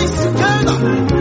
hands together.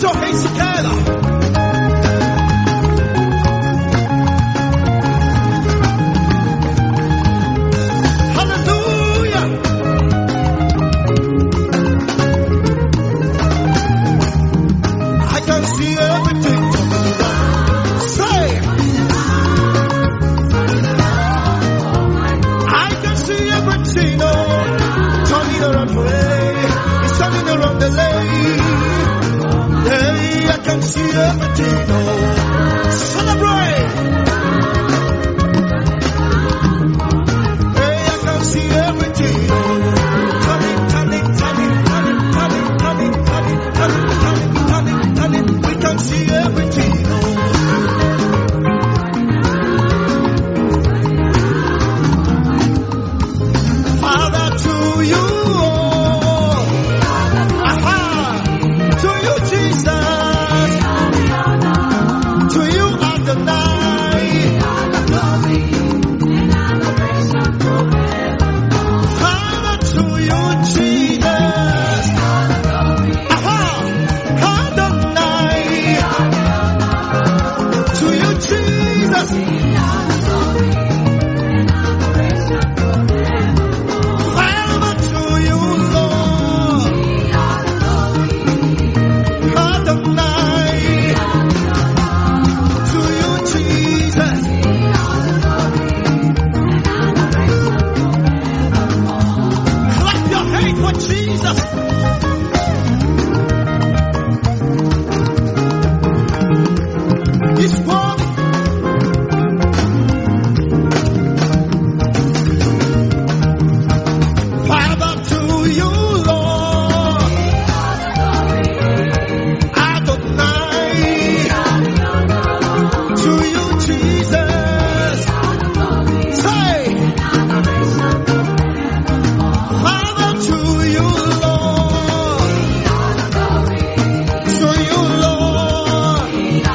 your hands together. Hallelujah. I can see everything. Say, I can see everything. Oh, turning around for it's turning around the lane. Hey, I can see everything. Oh, celebrate. Hey, I can see everything. Oh, turning, turning, turning, turning, turning, turning, turning, turning, turning, turning, turning. We can see everything. Oh. Father, to you, aha, to you, Jesus, to you, Adonai, Father, to you, Jesus, aha, Adonai, to you, Jesus. Father, to you, Lord, Adonai, to you, Jesus. Clap your hands for Jesus. He's worthy. Father, to you, Lord, Adonai, to you, Jesus. Say, Father, to you, Lord, to you, Lord,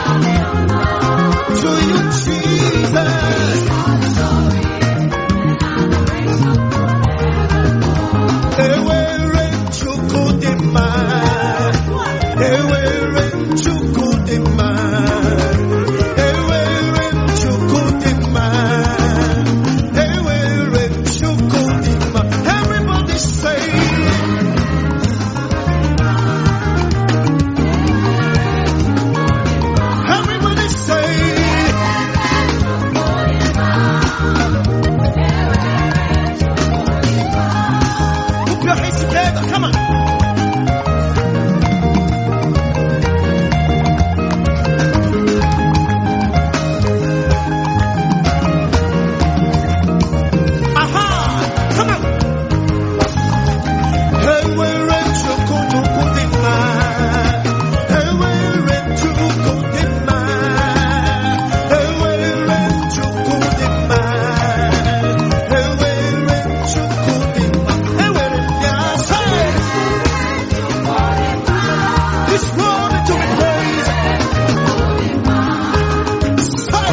to you, Jesus. Ewere Chukudima, Ewere Chukudima, Ewere Chukudima, Ewere Chukudima. Everybody say, everybody say, put your hands together, come on. Aha, come on. Ewere Chukudima, Ewere Chukudima, Ewere Chukudima, Ewere Chukudima, Ewere Nyasa. This world to be praised. Say,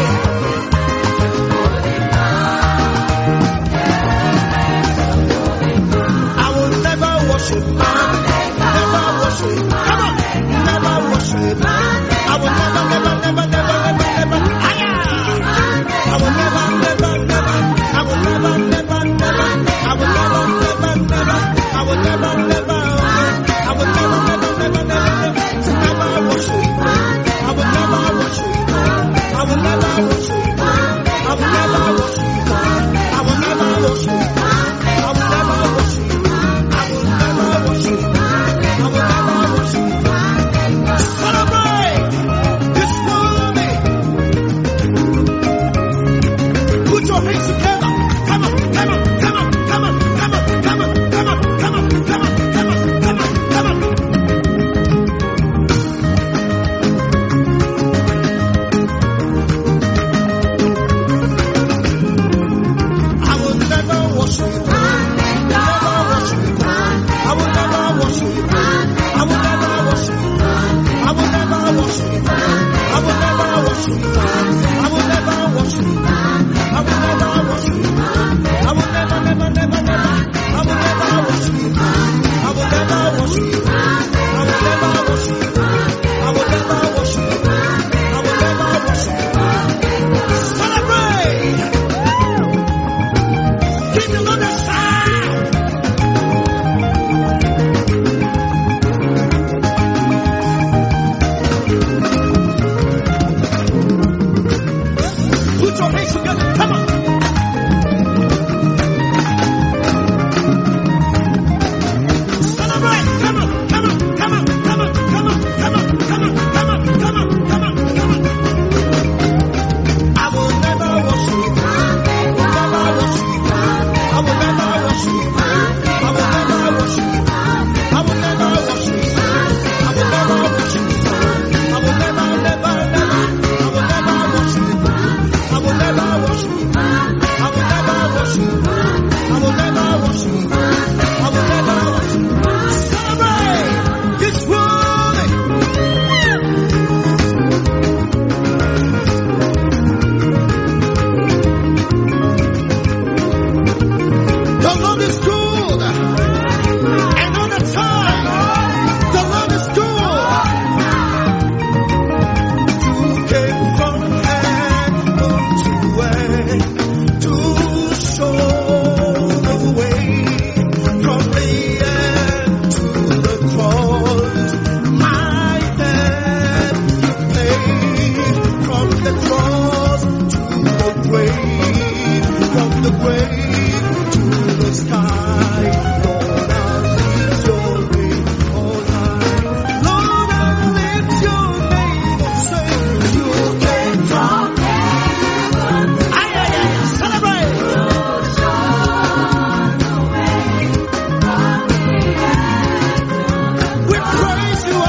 I will never worship man, never worship. Come on, never worship. I will never, never, never, never, never, never. Aya! I will never, never, never. I will never, never, never. I will never, never, never. I will never, never. I will never, never, never, never, never worship. I will never worship. I will never worship. I will never worship. I will never worship. I will never worship. I will never worship. I will never worship. Celebrate this morning. Put your hands together. Come on, come on, come on, come on, come on, come on, come on, come on, come on, come on, come on, come on. I will never worship. Never worship. I will never worship. I will never worship. I will never worship. I will never worship. I will never worship. I will never worship. I will never, never, never, never. I will never worship. I will never worship. I will never worship. I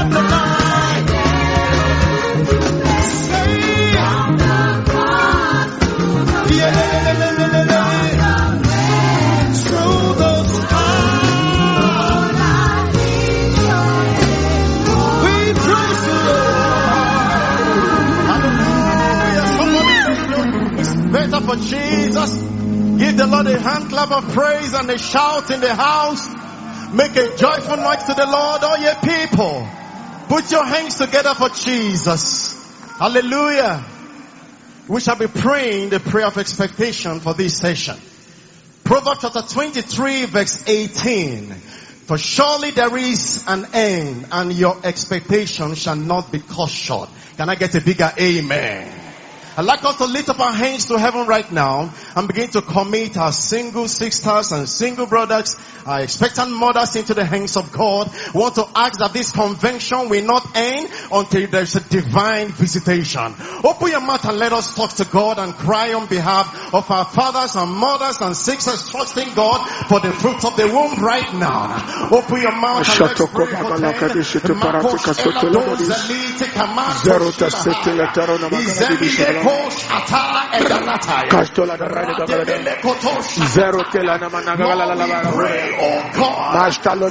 For Jesus, give the Lord a hand clap of praise and a shout in the house. Make a joyful noise to the Lord, all ye people. Put your hands together for Jesus. Hallelujah. We shall be praying the prayer of expectation for this session. Proverbs chapter 23 verse 18. For surely there is an end, and your expectation shall not be cut short. Can I get a bigger amen? I'd like us to lift up our hands to heaven right now and begin to commit our single sisters and single brothers, our expectant mothers into the hands of God. We want to ask that this convention will not end until there's a divine visitation. Open your mouth and let us talk to God and cry on behalf of our fathers and mothers and sisters, trusting God for the fruits of the womb right now. Open your mouth and let's pray for Zero telana managala pray, oh God,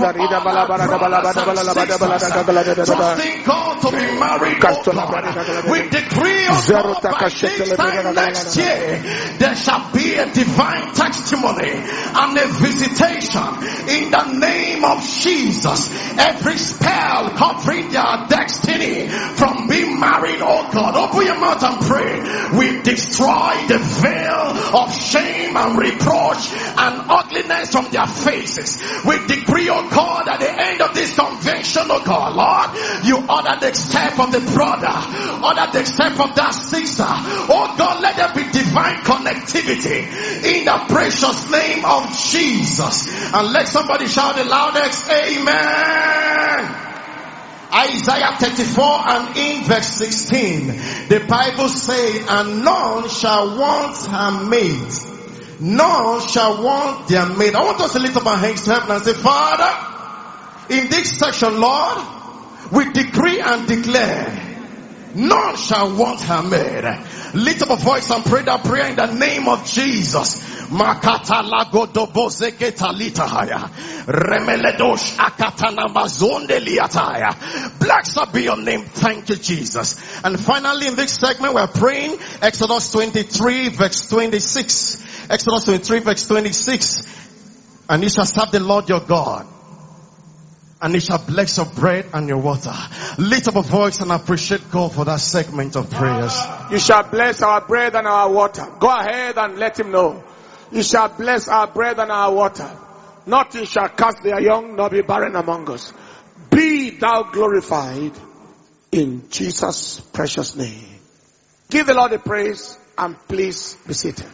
trusting God to be married, oh God. We decree, oh God, by this time next year, there shall be a divine testimony and a visitation in the name of Jesus. Every spell covering their destiny from being married, oh God, open your mouth and pray. We destroy the veil of shame and reproach and ugliness from their faces. We decree, oh God, at the end of this convention, oh God, Lord, you order the step of the brother, order the step of that sister. Oh God, let there be divine connectivity in the precious name of Jesus. And let somebody shout the loudest, amen. Isaiah 34 and in verse 16, the Bible says, and none shall want her maid. None shall want their maid. I want us to lift up our hands to heaven and say, Father, in this section, Lord, we decree and declare, none shall want her maid. Lift up a voice and pray that prayer in the name of Jesus. Makata lagodoboze getalitaya. Remeledosh akatana mazonde liataya. Blessed be your name. Thank you, Jesus. And finally, in this segment, we're praying Exodus 23 verse 26. Exodus 23 verse 26. And you shall serve the Lord your God, and he shall bless your bread and your water. Lift up a voice and appreciate God for that segment of prayers. You shall bless our bread and our water. Go ahead and let him know. You shall bless our bread and our water. Nothing shall cast their young nor be barren among us. Be thou glorified in Jesus' precious name. Give the Lord the praise and please be seated.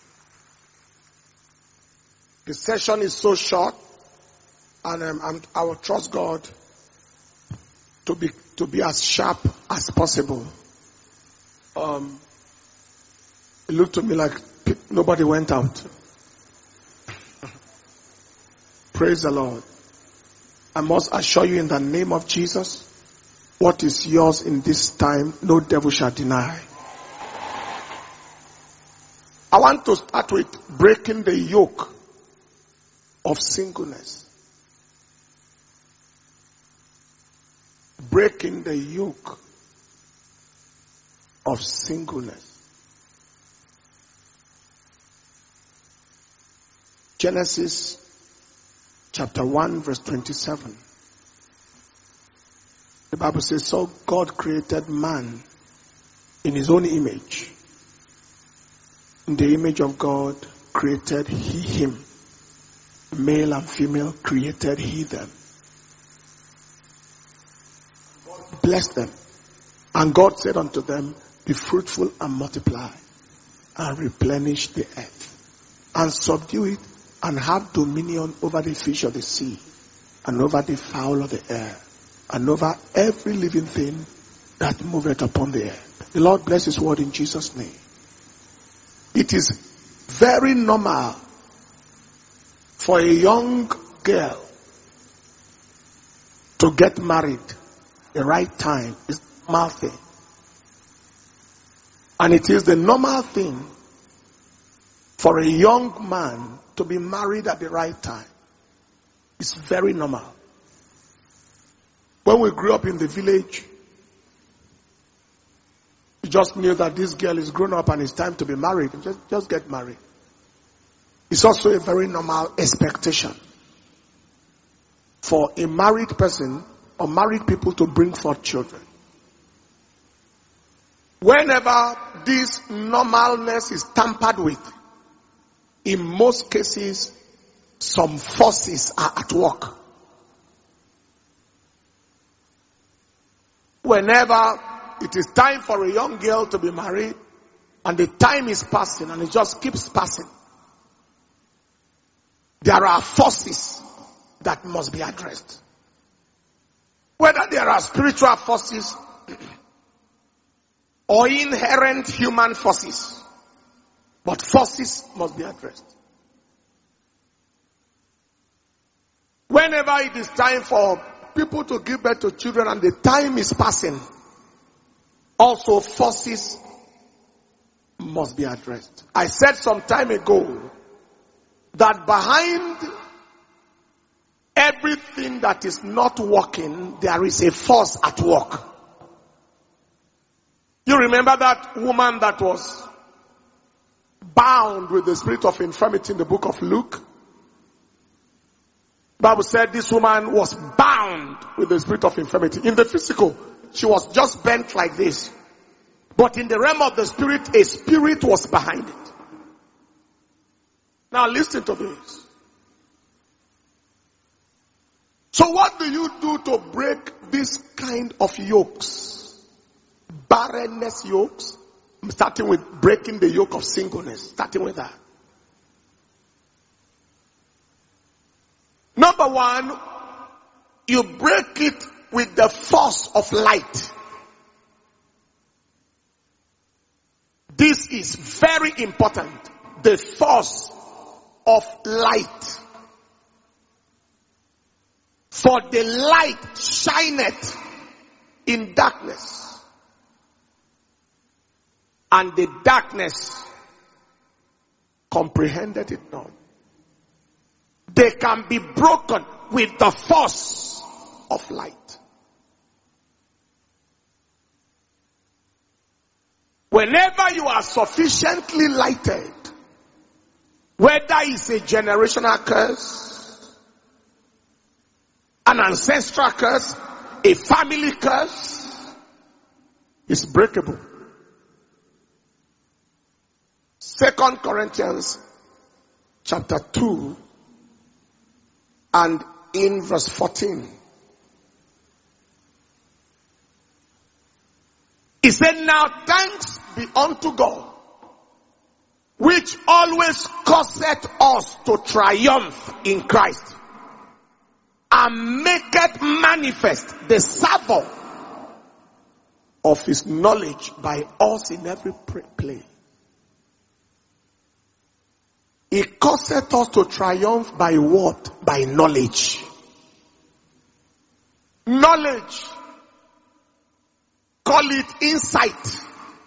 The session is so short, and I will trust God to be as sharp as possible. It looked to me like nobody went out. Praise the Lord. I must assure you in the name of Jesus, what is yours in this time, no devil shall deny. I want to start with breaking the yoke of singleness. Breaking the yoke of singleness. Genesis chapter 1 verse 27. The Bible says, so God created man in his own image. In the image of God created he him. Male and female created he them. Blessed them. And God said unto them, be fruitful and multiply and replenish the earth and subdue it and have dominion over the fish of the sea and over the fowl of the air and over every living thing that moveth upon the earth. The Lord bless his word in Jesus' name. It is very normal for a young girl to get married the right time is the normal thing. And it is the normal thing for a young man to be married at the right time. It's very normal. When we grew up in the village, we just knew that this girl is grown up and it's time to be married. Just get married. It's also a very normal expectation for a married person or married people to bring forth children. Whenever this normalness is tampered with, in most cases, some forces are at work. Whenever it is time for a young girl to be married, and the time is passing, and it just keeps passing, there are forces that must be addressed. Whether there are spiritual forces or inherent human forces, but forces must be addressed. Whenever it is time for people to give birth to children and the time is passing, also forces must be addressed. I said some time ago that behind everything that is not working, there is a force at work. You remember that woman that was bound with the spirit of infirmity in the book of Luke? The Bible said this woman was bound with the spirit of infirmity. In the physical, she was just bent like this. But in the realm of the spirit, a spirit was behind it. Now listen to this. So what do you do to break this kind of yokes? Barrenness yokes. I'm starting with breaking the yoke of singleness. Starting with that. Number one, you break it with the force of light. This is very important. The force of light. For the light shineth in darkness, and the darkness comprehended it not. They can be broken with the force of light. Whenever you are sufficiently lighted, whether it's a generational curse, an ancestral curse, a family curse, is breakable. 2 Corinthians chapter 2 and in verse 14. He said, now thanks be unto God, which always causeth us to triumph in Christ, and maketh manifest the savour of his knowledge by us in every place. He causeth us to triumph by what? By knowledge. Knowledge. Call it insight.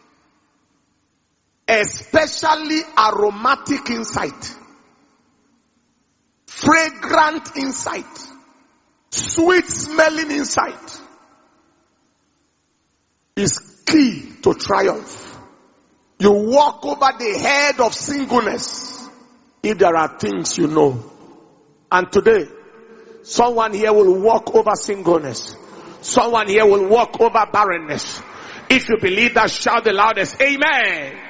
Especially aromatic insight. Fragrant insight. Sweet smelling insight is key to triumph. You walk over the head of singleness if there are things you know. And today, someone here will walk over singleness. Someone here will walk over barrenness. If you believe that, shout the loudest, amen.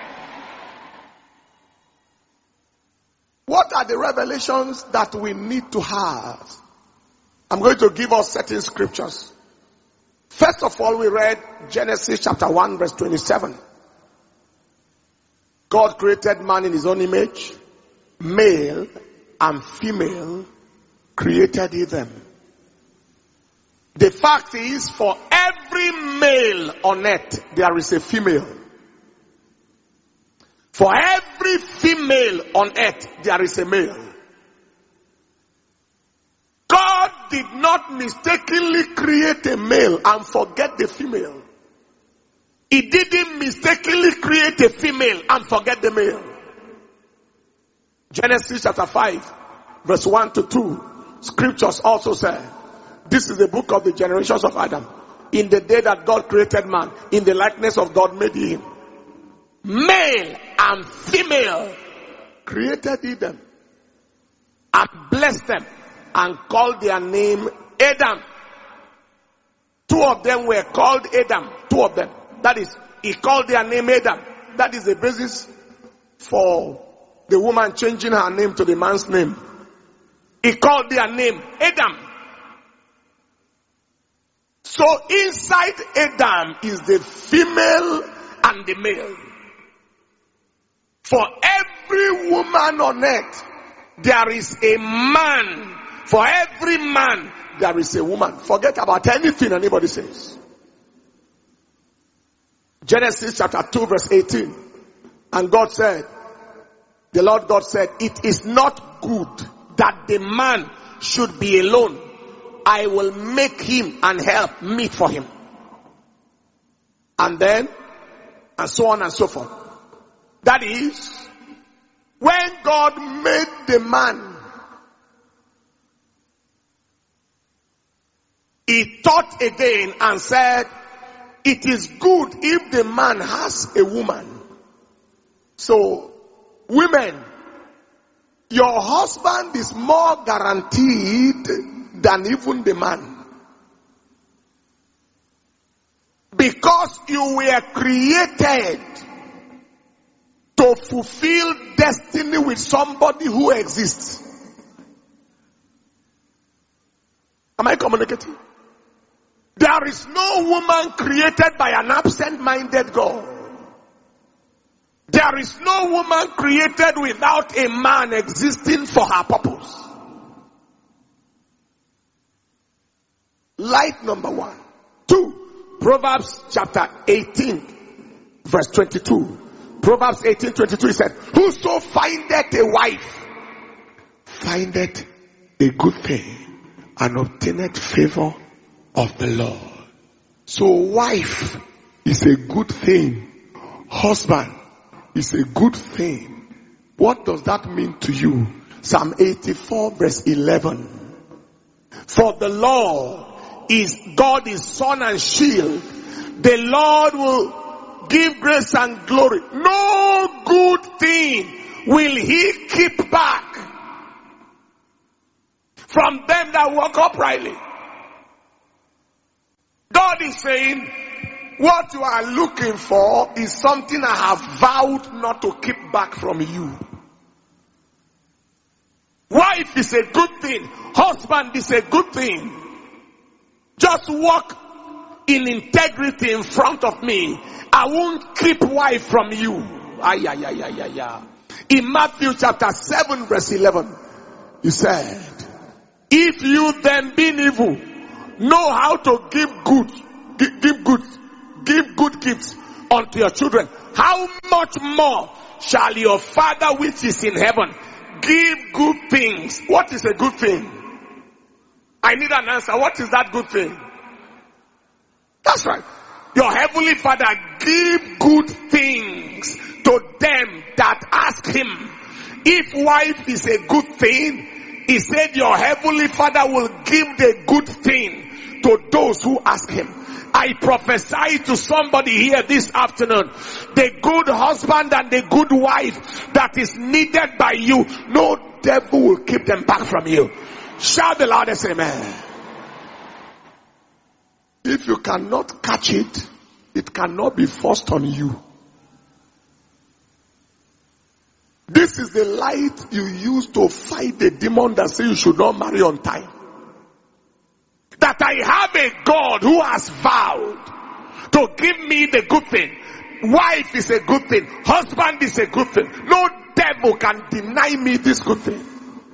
What are the revelations that we need to have? I'm going to give us certain scriptures. First of all, we read Genesis chapter 1 verse 27. God created man in his own image. Male and female created he them. The fact is, for every male on earth, there is a female. For every female on earth, there is a male. God did not mistakenly create a male and forget the female. He didn't mistakenly create a female and forget the male. Genesis chapter 5, verse 1 to 2. Scriptures also say, this is the book of the generations of Adam. In the day that God created man, in the likeness of God made he him. Male and female created he them and blessed them and called their name Adam. 2 of them were called Adam. 2 of them. That is, he called their name Adam. That is the basis for the woman changing her name to the man's name. He called their name Adam. So inside Adam is the female and the male. For every woman on earth, there is a man. For every man, there is a woman. Forget about anything anybody says. Genesis chapter 2 verse 18. And God said, the Lord God said, it is not good that the man should be alone. I will make him and help meet for him. And then, and so on and so forth. That is, when God made the man, he thought again and said, it is good if the man has a woman. So, women, your husband is more guaranteed than even the man. Because you were created to fulfill destiny with somebody who exists. Am I communicating? There is no woman created by an absent-minded God. There is no woman created without a man existing for her purpose. Light number 1. 2. Proverbs chapter 18, verse 22. Proverbs 18:22 said, whoso findeth a wife, findeth a good thing, and obtaineth favor of the Lord. So wife is a good thing. Husband is a good thing. What does that mean to you? Psalm 84 verse 11. For the Lord is God is sun and shield. The Lord will give grace and glory. No good thing will he keep back from them that walk uprightly. God is saying, what you are looking for is something I have vowed not to keep back from you. Wife is a good thing. Husband is a good thing. Just walk in integrity in front of me. I won't keep wife from you. In Matthew chapter 7 verse 11, he said, if you then being evil know how to give good gifts unto your children, how much more shall your Father which is in heaven give good things? What is a good thing? I need an answer. What is that good thing? That's right. Your heavenly Father give good things to them that ask him. If wife is a good thing, he said your heavenly Father will give the good thing to those who ask him. I prophesy to somebody here this afternoon, the good husband and the good wife that is needed by you, no devil will keep them back from you. Shout the loudest amen. If you cannot catch it, it cannot be forced on you. This is the light you use to fight the demon that say you should not marry on time. That I have a God who has vowed to give me the good thing. Wife is a good thing. Husband is a good thing. No devil can deny me this good thing.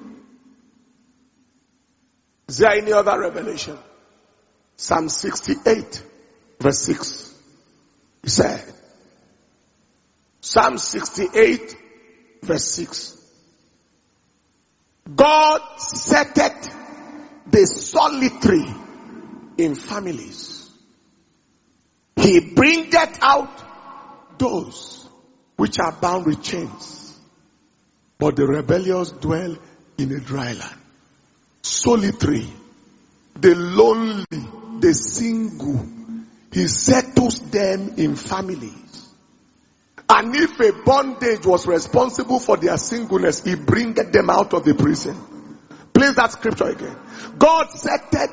Is there any other revelation? Psalm 68 verse 6. He said, Psalm 68 verse 6. God setteth the solitary in families. He bringeth out those which are bound with chains, but the rebellious dwell in a dry land. Solitary, the lonely, the single, he settles them in families. And if a bondage was responsible for their singleness, he bringeth them out of the prison. Please that scripture again. God settled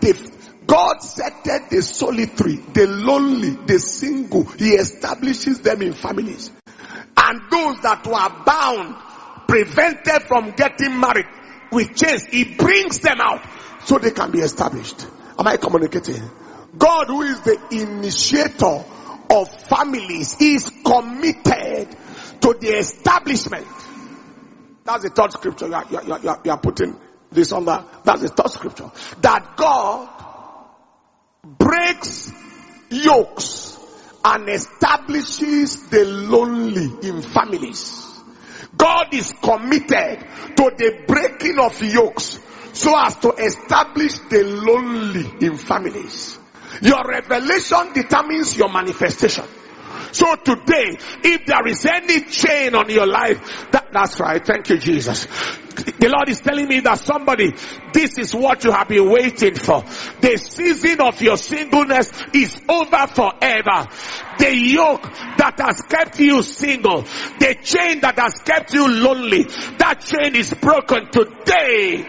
the solitary, the lonely, the single. He establishes them in families. And those that were bound, prevented from getting married with chains, he brings them out so they can be established. Am I communicating? God, who is the initiator of families, is committed to the establishment. That's the third scripture. You are putting this on that. That's the third scripture. That God breaks yokes and establishes the lonely in families. God is committed to the breaking of yokes so as to establish the lonely in families. Your revelation determines your manifestation. So today, if there is any chain on your life, that's right. Thank you, Jesus. The Lord is telling me that somebody, this is what you have been waiting for. The season of your singleness is over forever. The yoke that has kept you single, the chain that has kept you lonely, that chain is broken today.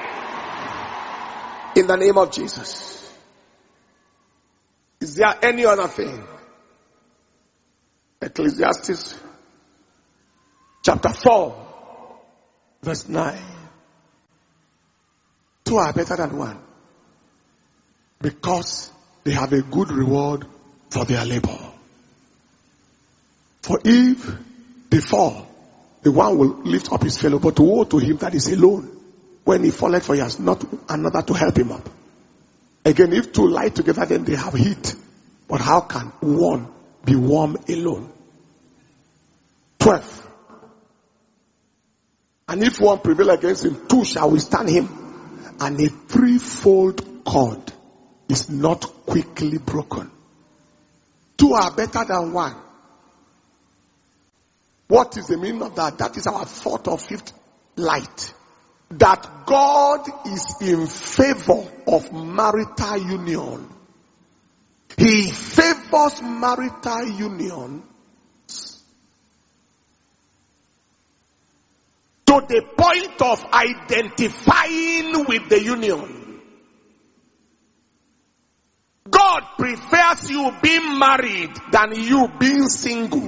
In the name of Jesus. Is there any other thing? Ecclesiastes chapter 4 verse 9. 2 are better than 1, because they have a good reward for their labor. For if they fall, the one will lift up his fellow, but woe to him that is alone. When he falleth, for he has not another to help him up. Again, if two lie together, then they have heat. But how can one be warm alone? 12. And if one prevail against him, two shall withstand him. And a threefold cord is not quickly broken. 2 are better than 1. What is the meaning of that? That is our 4th or 5th light. That God is in favor of marital union. He favors marital union to the point of identifying with the union. God prefers you being married than you being single.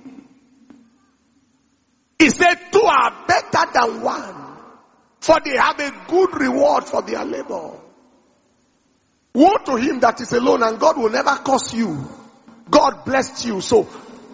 He said 2 are better than 1. For they have a good reward for their labor. Woe to him that is alone, and God will never curse you. God blessed you. So,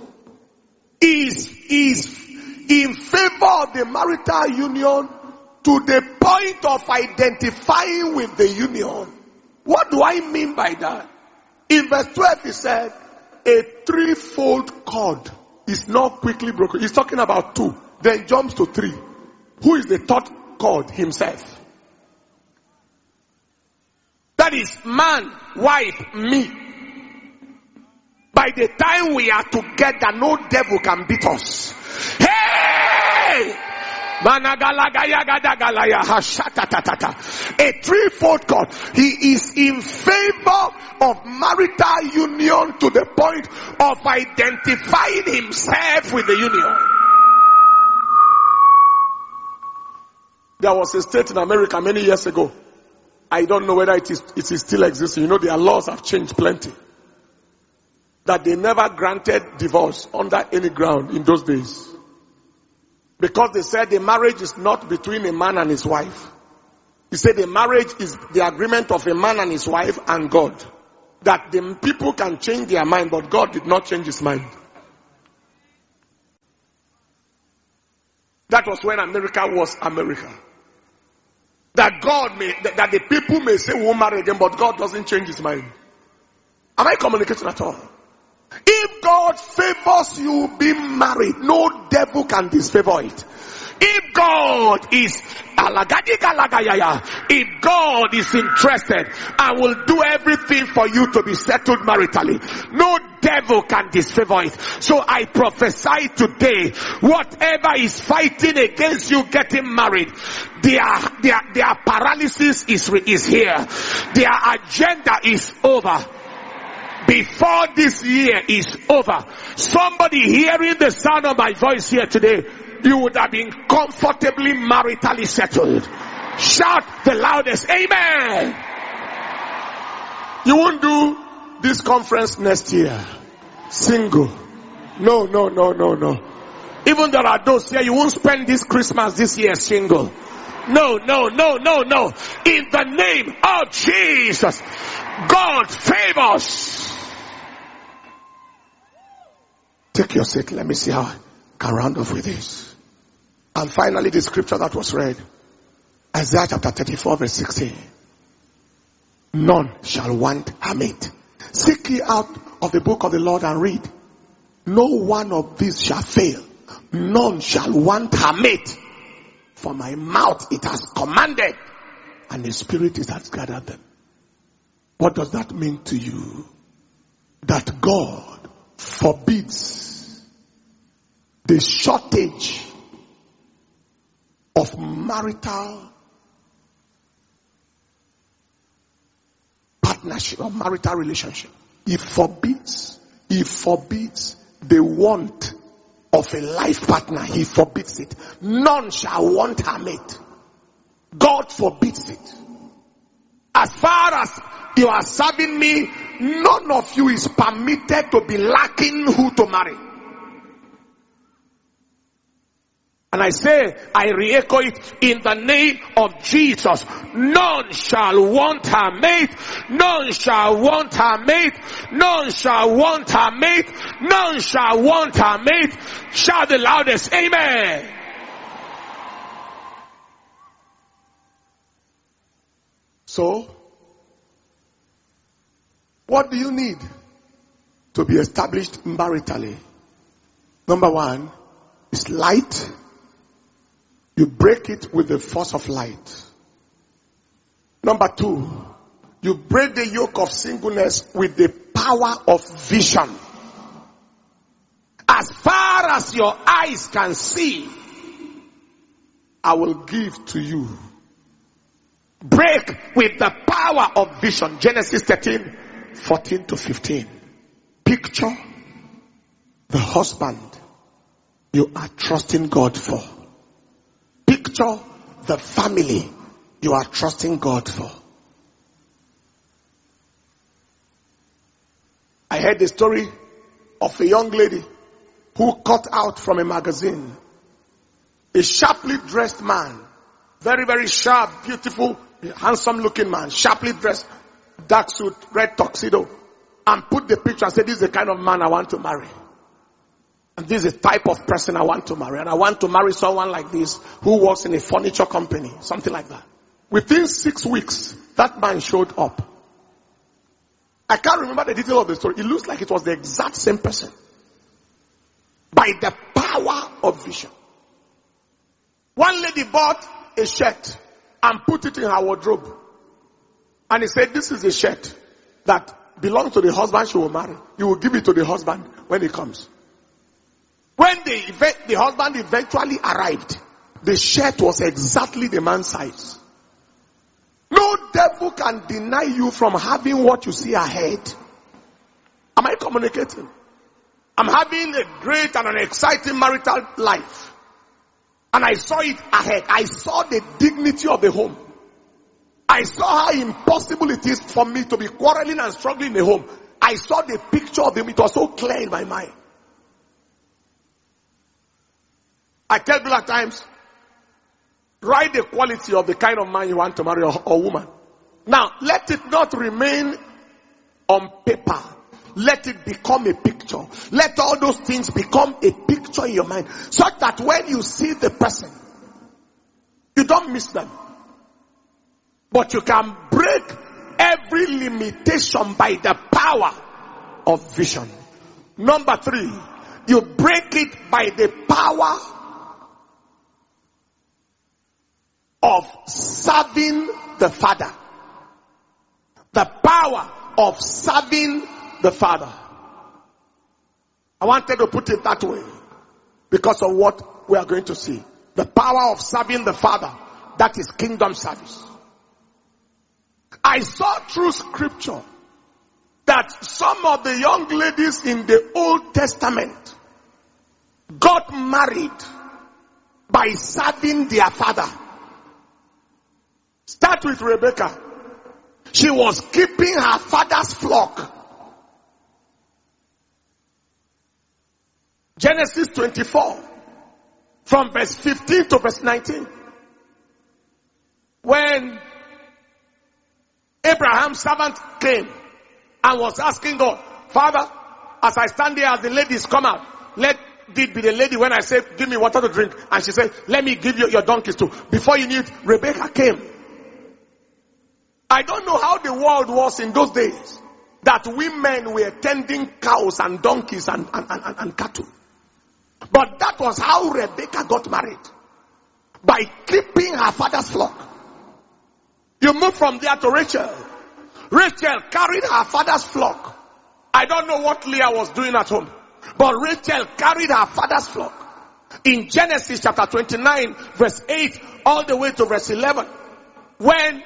is in favor of the marital union to the point of identifying with the union. What do I mean by that? In verse 12 he said, a threefold cord is not quickly broken. He's talking about 2. Then jumps to 3. Who is the third cord? Himself. That is man, wife, me. By the time we are together, no devil can beat us. Hey! A threefold cord. He is in favor of marital union to the point of identifying himself with the union. There was a state in America many years ago. I don't know whether it is still existing. You know, their laws have changed plenty. That they never granted divorce under any ground in those days. Because they said the marriage is not between a man and his wife. He said the marriage is the agreement of a man and his wife and God. That the people can change their mind, but God did not change his mind. That was when America was America. That that the people may say we won't marry again, but God doesn't change his mind. Am I communicating at all? If God favors you being married, no devil can disfavor it. If God is if God is interested, I will do everything for you to be settled maritally. No devil can disfavor it. So I prophesy today, whatever is fighting against you getting married, their paralysis is here. Their agenda is over. Before this year is over, somebody hearing the sound of my voice here today, you would have been comfortably maritally settled. Shout the loudest, amen. You won't do this conference next year single. No. Even there are those here, you won't spend this Christmas this year single. No. In the name of Jesus, God favors. Take your seat. Let me see how I can round off with this. And finally, the scripture that was read, Isaiah chapter 34 verse 16. None shall want her mate. Seek ye out of the book of the Lord and read. No one of these shall fail. None shall want her mate. For my mouth it has commanded, and the Spirit it has gathered them. What does that mean to you? That God forbids the shortage of marital partnership or marital relationship. He forbids the want of a life partner. He forbids it. None shall want her mate. God forbids it. As far as you are serving me, none of you is permitted to be lacking who to marry. And I say, I re-echo it in the name of Jesus. None shall want her mate. None shall want her mate. None shall want her mate. None shall want her mate. Shout the loudest, amen. So, what do you need to be established maritally? Number one is light. You break it with the force of light. Number two, you break the yoke of singleness with the power of vision. As far as your eyes can see, I will give to you. Break with the power of vision. Genesis 13:14-15. Picture the husband you are trusting God for. Picture the family you are trusting God for. I heard the story of a young lady who cut out from a magazine a sharply dressed man, very, very sharp, beautiful, handsome looking man, sharply dressed, dark suit, red tuxedo, and put the picture and said, this is the kind of man I want to marry. And this is the type of person I want to marry. And I want to marry someone like this who works in a furniture company, something like that. Within 6 weeks, that man showed up. I can't remember the detail of the story. It looks like it was the exact same person. By the power of vision. One lady bought a shirt and put it in her wardrobe. And he said, this is a shirt that belongs to the husband she will marry. You will give it to the husband when he comes. When the husband eventually arrived, the shirt was exactly the man's size. No devil can deny you from having what you see ahead. Am I communicating? I'm having a great and an exciting marital life. And I saw it ahead. I saw the dignity of the home. I saw how impossible it is for me to be quarreling and struggling in the home. I saw the picture of them. It was so clear in my mind. I tell people at times, write the quality of the kind of man you want to marry or woman. Now, let it not remain on paper. Let it become a picture. Let all those things become a picture in your mind, such that when you see the person, you don't miss them. But you can break every limitation by the power of vision. Number 3, you break it by the power of serving the Father. The power of serving the Father. I wanted to put it that way because of what we are going to see. The power of serving the Father. That is kingdom service. I saw through scripture that some of the young ladies in the Old Testament got married by serving their father. Start with Rebecca. She was keeping her father's flock. Genesis 24, from verse 15 to verse 19. When Abraham's servant came and was asking God, Father, as I stand here, as the ladies come out, let it be the lady when I say, give me water to drink. And she said, let me give you your donkeys too. Before you knew it, Rebecca came. I don't know how the world was in those days that women were tending cows and donkeys and cattle. But that was how Rebecca got married. By keeping her father's flock. You move from there to Rachel. Rachel carried her father's flock. I don't know what Leah was doing at home. But Rachel carried her father's flock. In Genesis chapter 29 verse 8 all the way to verse 11. When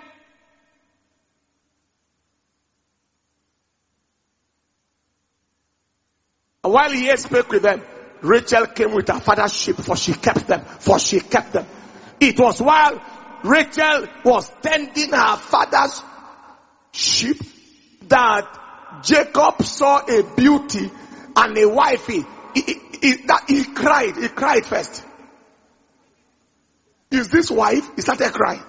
while he spoke with them, Rachel came with her father's sheep, for she kept them. It was while Rachel was tending her father's sheep that Jacob saw a beauty and a wifey. He cried first. Is this wife? He started crying.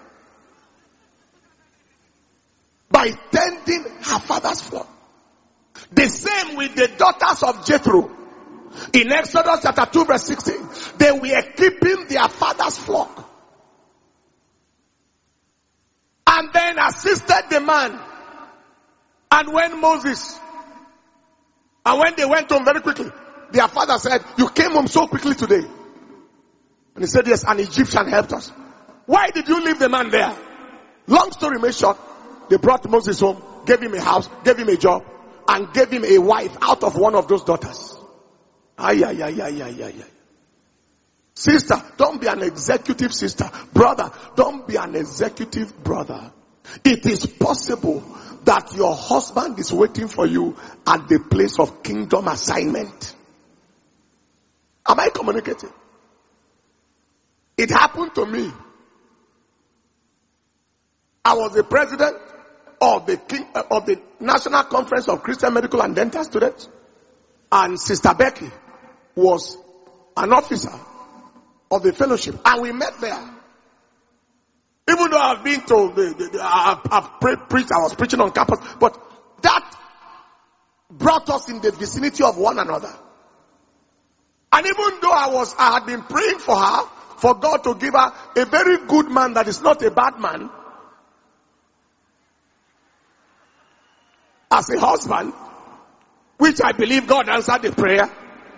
By tending her father's flock. The same with the daughters of Jethro. In Exodus chapter 2 verse 16, they were keeping their father's flock. And then assisted the man. And when they went home very quickly, their father said, you came home so quickly today. And he said, yes, an Egyptian helped us. Why did you leave the man there? Long story made short, they brought Moses home, gave him a house, gave him a job, and gave him a wife out of one of those daughters. Sister, don't be an executive sister. Brother, don't be an executive brother. It is possible that your husband is waiting for you at the place of kingdom assignment. Am I communicating? It happened to me. I was the president of the National Conference of Christian Medical and Dental Students, and Sister Becky was an officer of the fellowship, and we met there. Even though I've been told, I've preached, I was preaching on campus, but that brought us in the vicinity of one another. And even though I had been praying for her, for God to give her a very good man that is not a bad man, as a husband, which I believe God answered the prayer.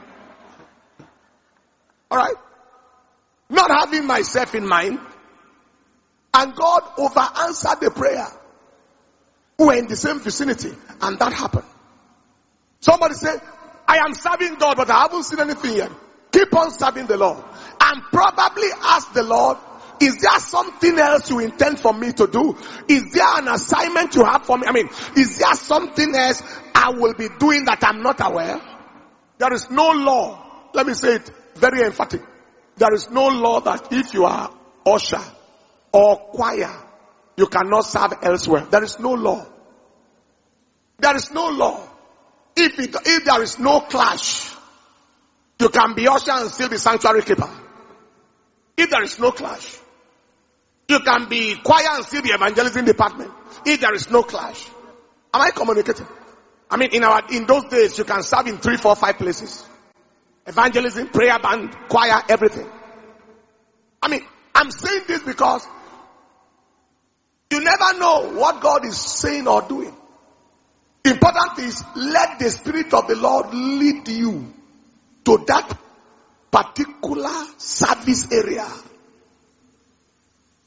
Alright? Not having myself in mind. And God over answered the prayer. We were in the same vicinity. And that happened. Somebody said, I am serving God, but I haven't seen anything yet. Keep on serving the Lord. And probably ask the Lord, is there something else you intend for me to do? Is there an assignment you have for me? Is there something else I will be doing that I'm not aware? There is no law. Let me say it very emphatic. There is no law that if you are usher or choir, you cannot serve elsewhere. There is no law. There is no law. If there is no clash, you can be usher and still be sanctuary keeper. If there is no clash. You can be choir and still be evangelism department. If there is no clash. Am I communicating? In those days, you can serve in 3, 4, 5 places. Evangelism, prayer band, choir, everything. I'm saying this because you never know what God is saying or doing. Important is, let the Spirit of the Lord lead you to that particular service area.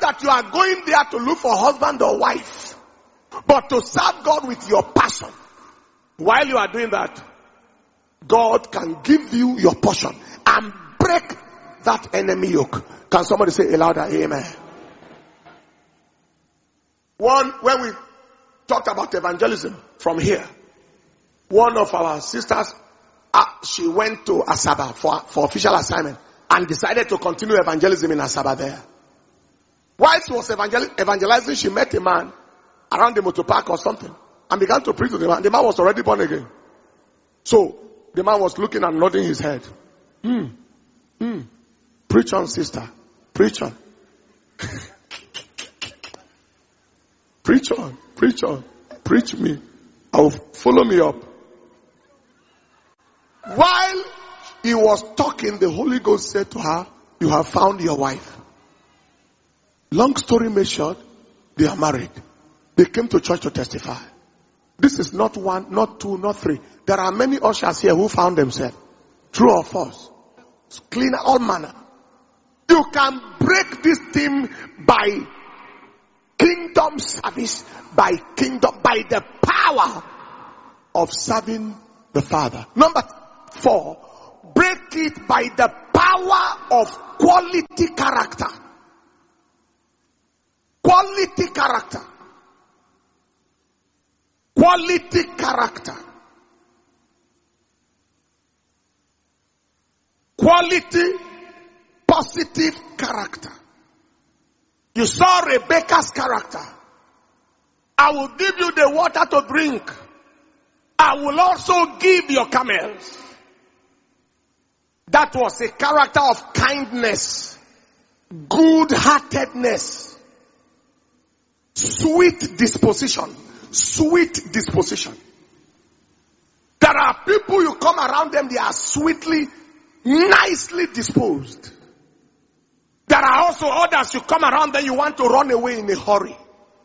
that you are going there to look for husband or wife, but to serve God with your passion. While you are doing that, God can give you your portion and break that enemy yoke. Can somebody say a louder amen? When we talked about evangelism from here, one of our sisters, she went to Asaba for official assignment and decided to continue evangelism in Asaba there. While she was evangelizing, she met a man around the motor park or something and began to preach to the man. The man was already born again. So the man was looking and nodding his head. Preach on, sister. Preach on. Preach on. Preach on. Preach me. Follow me up. While he was talking, the Holy Ghost said to her, you have found your wife. Long story made short, they are married. They came to church to testify. This is not one, not two, not three. There are many ushers here who found themselves. True or false? Clean all manner. You can break this thing by kingdom service, by the power of serving the Father. Number 4, break it by the power of quality character. Quality character. Quality character. Quality, positive character. You saw Rebecca's character. I will give you the water to drink. I will also give your camels. That was a character of kindness, good-heartedness, sweet disposition. Sweet disposition. There are people you come around them, they are sweetly, nicely disposed. There are also others you come around them, you want to run away in a hurry.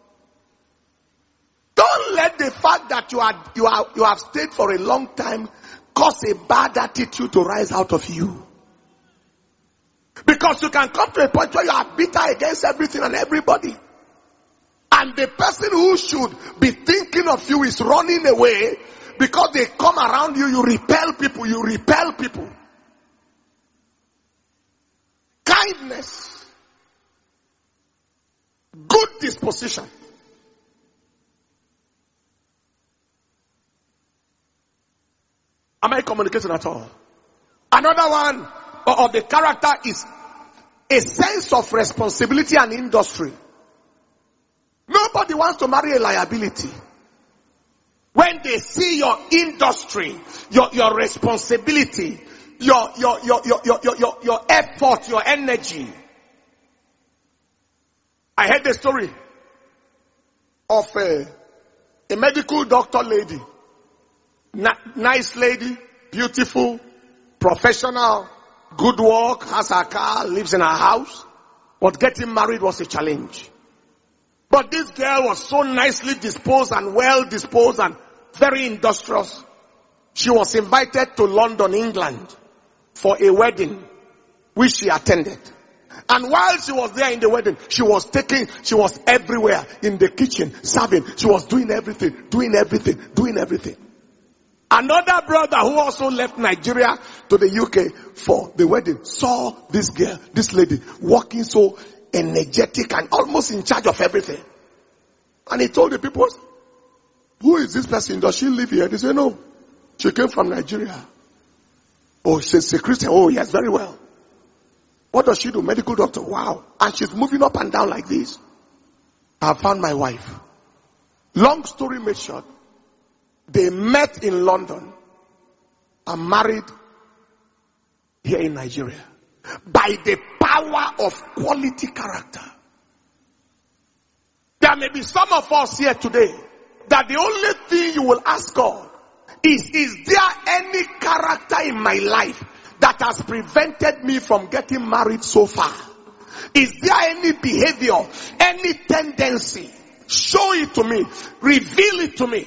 Don't let the fact that you have stayed for a long time cause a bad attitude to rise out of you. Because you can come to a point where you are bitter against everything and everybody. And the person who should be thinking of you is running away because they come around you, you repel people. Kindness. Good disposition. Am I communicating at all? Another one of the character is a sense of responsibility and industry. Nobody wants to marry a liability. When they see your industry, your responsibility, your effort, your energy. I heard the story of a medical doctor lady. Nice lady, beautiful, professional, good work, has her car, lives in her house. But getting married was a challenge. But this girl was so nicely disposed and well disposed and very industrious. She was invited to London, England for a wedding which she attended. And while she was there in the wedding, she was everywhere in the kitchen, serving. She was doing everything. Another brother who also left Nigeria to the UK for the wedding saw this girl, this lady, walking so energetic and almost in charge of everything. And he told the people, who is this person? Does she live here? They said, no. She came from Nigeria. Oh, she's a Christian. Oh, yes, very well. What does she do? Medical doctor. Wow. And she's moving up and down like this. I found my wife. Long story made short, they met in London and married here in Nigeria. By the power of quality character. There may be some of us here today that the only thing you will ask God is there any character in my life that has prevented me from getting married so far? Is there any behavior, any tendency? Show it to me. Reveal it to me.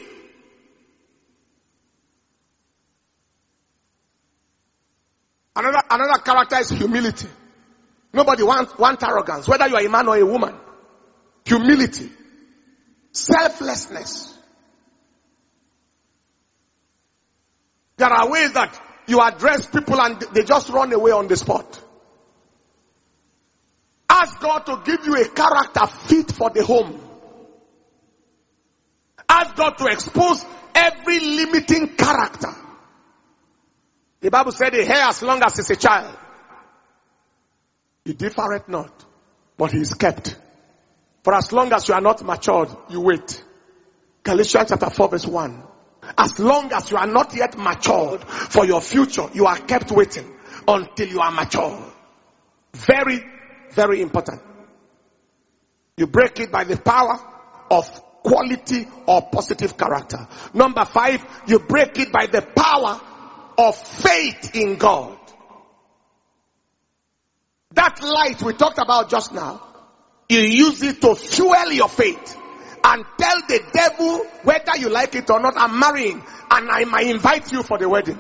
Another character is humility. Nobody wants arrogance, whether you are a man or a woman. Humility. Selflessness. There are ways that you address people and they just run away on the spot. Ask God to give you a character fit for the home. Ask God to expose every limiting character. The Bible said a hair as long as it's a child, he differeth not, but he is kept. For as long as you are not matured, you wait. Galatians chapter 4 verse 1. As long as you are not yet matured for your future, you are kept waiting until you are mature. Very, very important. You break it by the power of quality or positive character. Number 5, you break it by the power of faith in God. That light we talked about just now, you use it to fuel your faith and tell the devil whether you like it or not, I'm marrying and I might invite you for the wedding.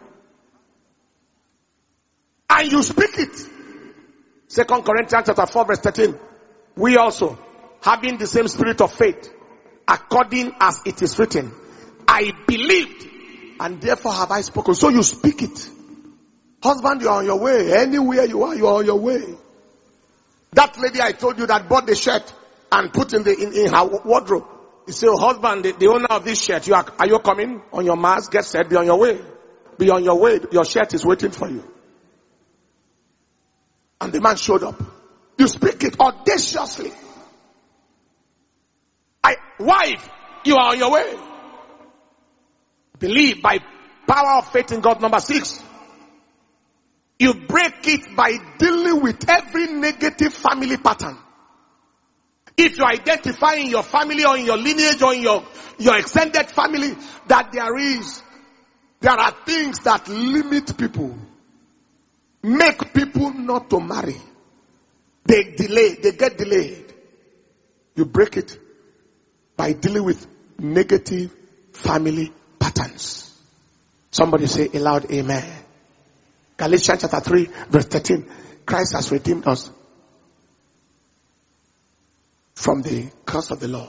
And you speak it. 2 Corinthians chapter 4 verse 13. We also, having the same spirit of faith, according as it is written, I believed and therefore have I spoken. So you speak it. Husband, you are on your way. Anywhere you are on your way. That lady I told you that bought the shirt and put in her wardrobe. You say, oh, husband, the owner of this shirt, are you coming? On your mask, get set, be on your way. Be on your way. Your shirt is waiting for you. And the man showed up. You speak it audaciously. Wife, you are on your way. Believe by power of faith in God. Number 6. You break it by dealing with every negative family pattern. If you identify in your family or in your lineage or in your extended family that there are things that limit people, make people not to marry. They get delayed. You break it by dealing with negative family patterns. Somebody say aloud, amen. Galatians chapter 3 verse 13. Christ has redeemed us from the curse of the law,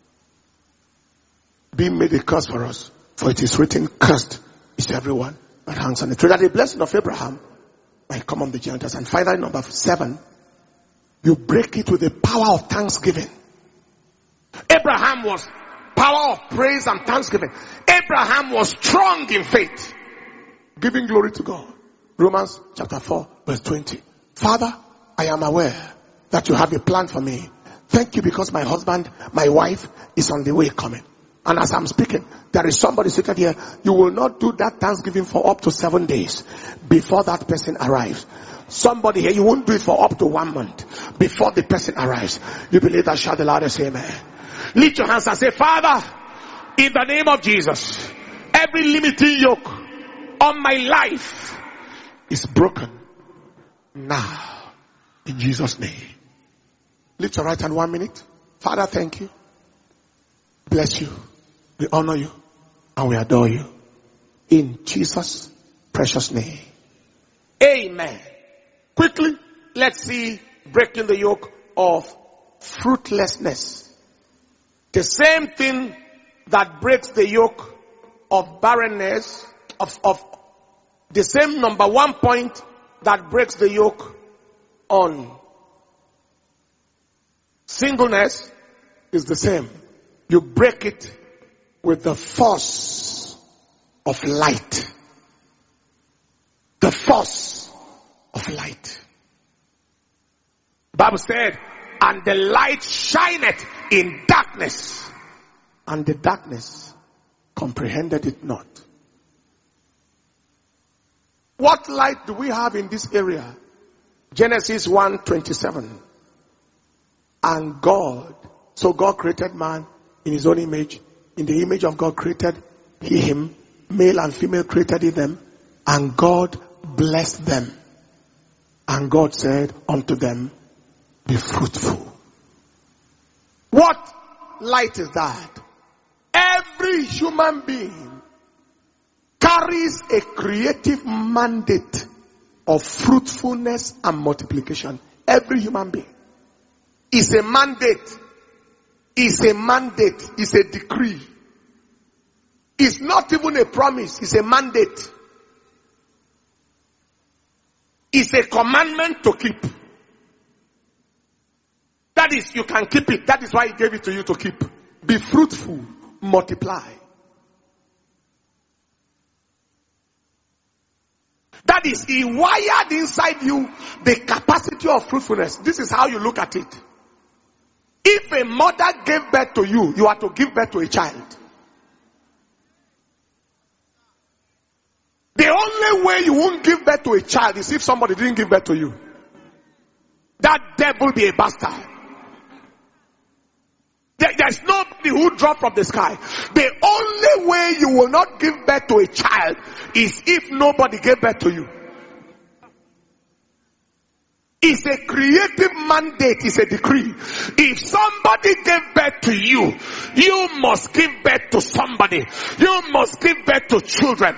being made a curse for us. For it is written, cursed is everyone that hangs on the tree. That the blessing of Abraham might come on the Gentiles. And finally, number 7, you break it with the power of thanksgiving. Abraham was power of praise and thanksgiving. Abraham was strong in faith, giving glory to God. Romans chapter 4 verse 20. Father, I am aware that you have a plan for me. Thank you because my husband, my wife is on the way coming. And as I'm speaking, there is somebody seated here. You will not do that Thanksgiving for up to 7 days before that person arrives. Somebody here, you won't do it for up to 1 month before the person arrives. You believe that? Shout the loudest amen. Lift your hands and say, Father, in the name of Jesus, every limiting yoke on my life is broken now in Jesus' name. Lift your right hand 1 minute. Father, thank you. Bless you. We honor you and we adore you. In Jesus' precious name. Amen. Quickly, let's see breaking the yoke of fruitlessness. The same thing that breaks the yoke of barrenness, of the same number 1 point that breaks the yoke on singleness is the same. You break it with the force of light. The force of light. The Bible said, and the light shineth in darkness, and the darkness comprehended it not. What light do we have in this area? Genesis 1:27. And God, so God created man in his own image. In the image of God created he him. Male and female created he them. And God blessed them. And God said unto them, be fruitful. What light is that? Every human being carries a creative mandate of fruitfulness and multiplication. Every human being. Is a mandate. Is a mandate. Is a decree. It's not even a promise. It's a mandate. It's a commandment to keep. That is, you can keep it. That is why he gave it to you to keep. Be fruitful. Multiply. That is, he wired inside you the capacity of fruitfulness. This is how you look at it. If a mother gave birth to you, you are to give birth to a child. The only way you won't give birth to a child is if somebody didn't give birth to you. That devil be a bastard. There's nobody who dropped from the sky. The only way you will not give birth to a child is if nobody gave birth to you. It's a creative mandate. It's a decree. If somebody gave birth to you, you must give birth to somebody. You must give birth to children.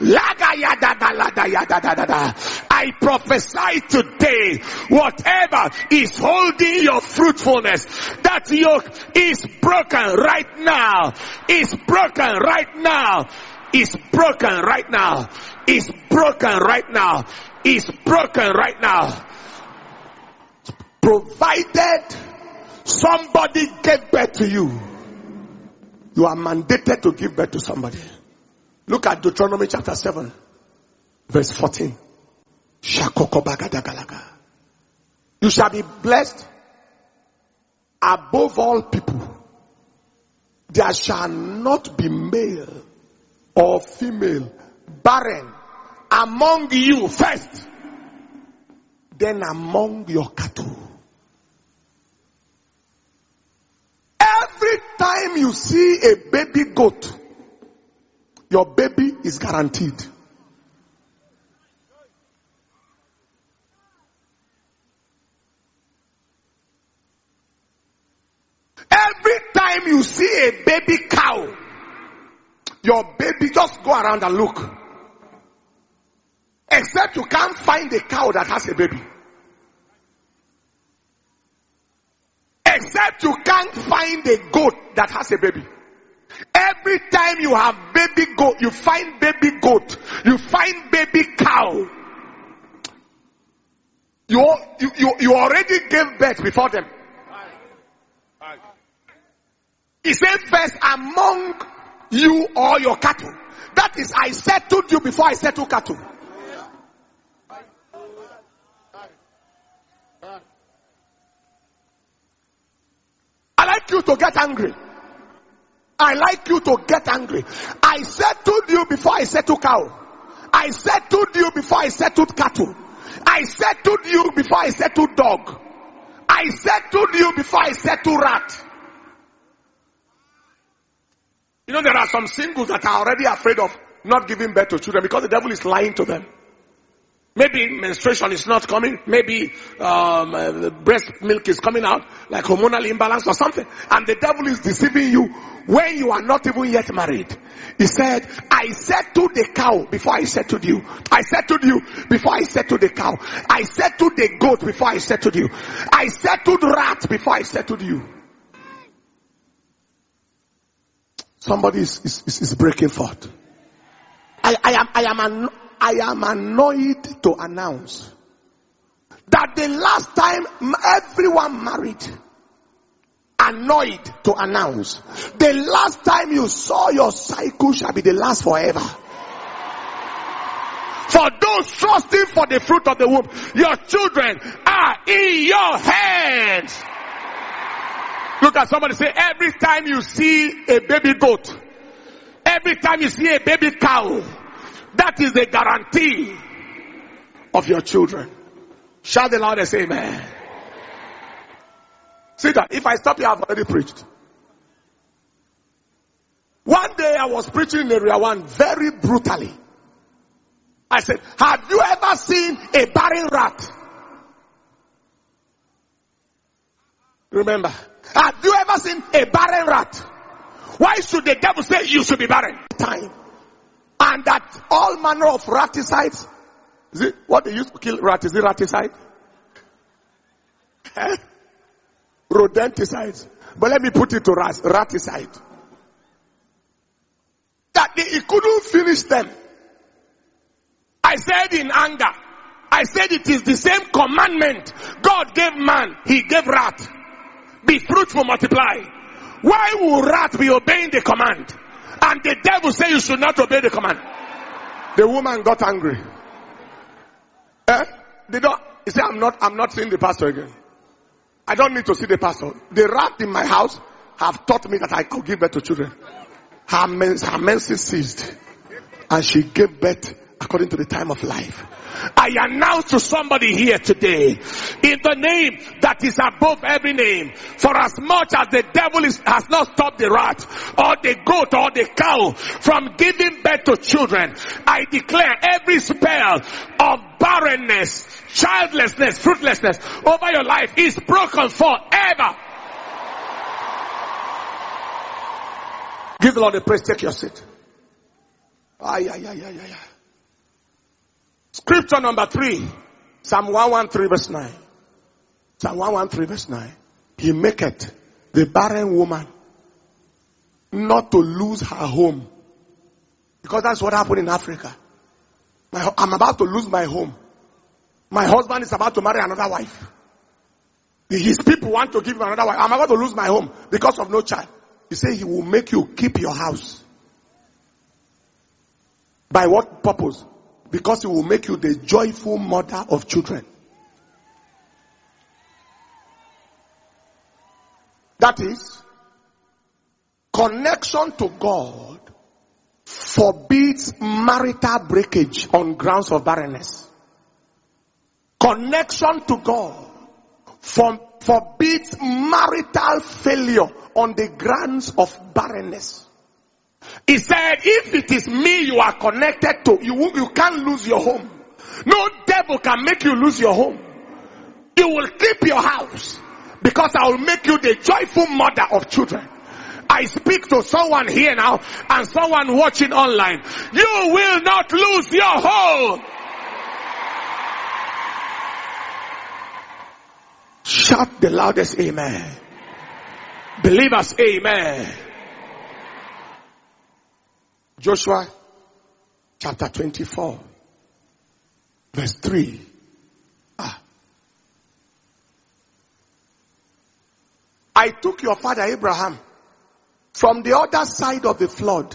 I prophesy today, whatever is holding your fruitfulness, that yoke is broken right now. Is broken right now. Is broken right now. Is broken right now. Is broken right now. Provided somebody gave birth to you, you are mandated to give birth to somebody. Look at Deuteronomy chapter 7, verse 14. You shall be blessed above all people. There shall not be male or female barren among you first, then among your cattle. Every time you see a baby goat, your baby is guaranteed. Every time you see a baby cow, your baby, just go around and look. Except you can't find a cow that has a baby. Except you can't find a goat that has a baby. Every time you have baby goat, you find baby goat, you find baby cow. You already gave birth before them. He said first among you or your cattle. That is, I settled you before I settled cattle. I like you to get angry. I like you to get angry. I settled you before I settled cow. I settled you before I settled cattle. I settled you before I settled dog. I settled you before I settled rat. You know, there are some singles that are already afraid of not giving birth to children because the devil is lying to them. Maybe menstruation is not coming. Maybe breast milk is coming out, like hormonal imbalance or something. And the devil is deceiving you when you are not even yet married. He said, I settled the cow before I settled you. I settled you before I settled the cow. I settled the goat before I settled you. I settled rat before I settled you. Somebody is breaking forth. I am annoyed to announce that the last time everyone married, annoyed to announce, the last time you saw your cycle shall be the last forever. For those trusting for the fruit of the womb, your children are in your hands. Look at somebody, say, every time you see a baby goat, every time you see a baby cow, that is the guarantee of your children. Shout the loudest, say amen. See that if I stop here, I've already preached. One day I was preaching in Area 1 very brutally. I said, have you ever seen a barren rat? Remember, have you ever seen a barren rat? Why should the devil say you should be barren? Time. And that all manner of raticides Is it what they used to kill rat? Is it raticide? Rodenticides. But let me put it to raticide. That he couldn't finish them. I said in anger. I said it is the same commandment God gave man. He gave rat. Be fruitful, multiply. Why will rat be obeying the command? And the devil say you should not obey the command. The woman got angry. He said, I'm not seeing the pastor again. I don't need to see the pastor. The rat in my house have taught me that I could give birth to children. Her menses ceased. And she gave birth according to the time of life. I announce to somebody here today, in the name that is above every name, for as much as the devil has not stopped the rat, or the goat, or the cow from giving birth to children, I declare every spell of barrenness, childlessness, fruitlessness over your life is broken forever. Give the Lord a praise. Take your seat. Scripture number 3. Psalm 113 verse 9. Psalm 113 verse 9. He maketh the barren woman not to lose her home. Because that's what happened in Africa. I'm about to lose my home. My husband is about to marry another wife. His people want to give him another wife. I'm about to lose my home because of no child. He said he will make you keep your house. By what purpose? Because he will make you the joyful mother of children. That is, connection to God forbids marital breakage on grounds of barrenness. Connection to God forbids marital failure on the grounds of barrenness. He said, if it is me you are connected to, you can't lose your home. No devil can make you lose your home. You will keep your house because I will make you the joyful mother of children. I speak to someone here now and someone watching online. You will not lose your home. Shout the loudest amen. Believers, amen. Joshua chapter 24 verse 3. I took your father Abraham from the other side of the flood.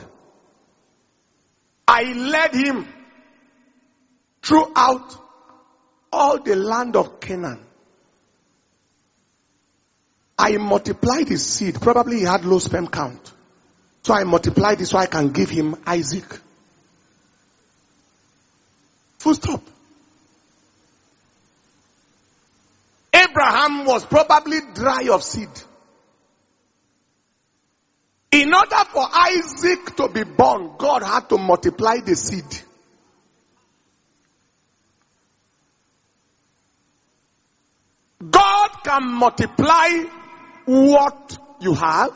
I led him throughout all the land of Canaan. I multiplied his seed. Probably he had low sperm count. So I multiplied it so I can give him Isaac. Full stop. Abraham was probably dry of seed. In order for Isaac to be born, God had to multiply the seed. God can multiply what you have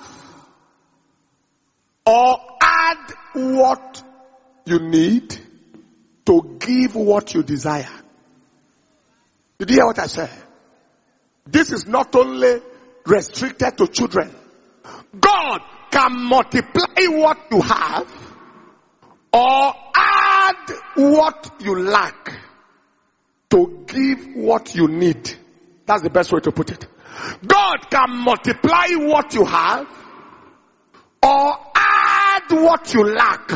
or add what you need to give what you desire. Did you hear what I said? This is not only restricted to children. God can multiply what you have or add what you lack to give what you need. That's the best way to put it. God can multiply what you have or add what you lack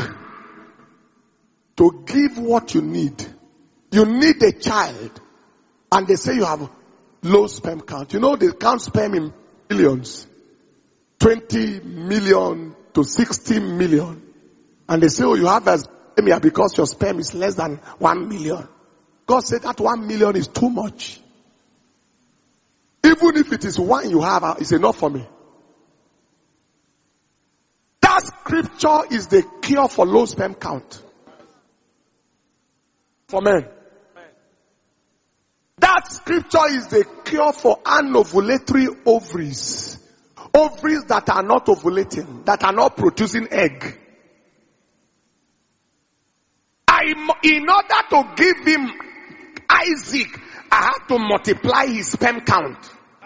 to give what you need. You need a child and they say you have low sperm count. You know they count sperm in millions. 20 million to 60 million. And they say, oh, you have leukemia because your sperm is less than 1 million. God said that 1 million is too much. Even if it is one you have, it's enough for me. That scripture is the cure for low sperm count. For men. That scripture is the cure for anovulatory ovaries. Ovaries that are not ovulating, that are not producing egg. In order to give him Isaac, I had to multiply his sperm count.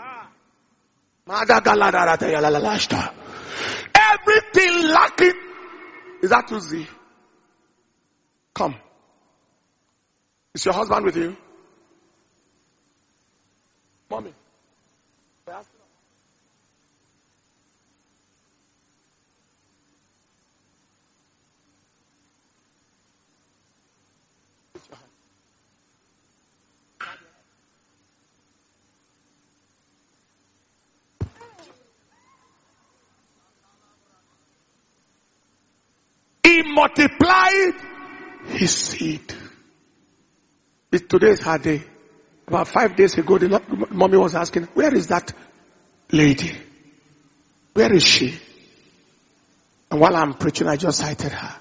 Everything lacking. Is that Tuesday? Come. Is your husband with you? Mommy. He multiplied his seed. Today is her day. About 5 days ago, the mommy was asking, where is that lady? Where is she? And while I'm preaching, I just cited her.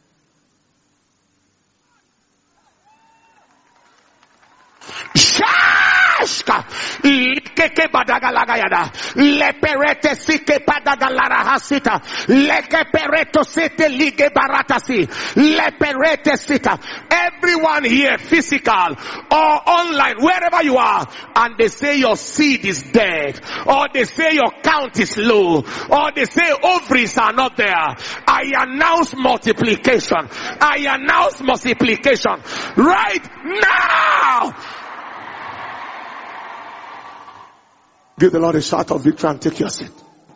Lekeke badagalagayada. Leperete sike padagalara hasita. Lekepereto sete lige baratasi. Leperete sita. Everyone here, physical or online, wherever you are, and they say your seed is dead, or they say your count is low, or they say ovaries are not there. I announce multiplication. I announce multiplication right now. Give the Lord a shout of victory and take your seat.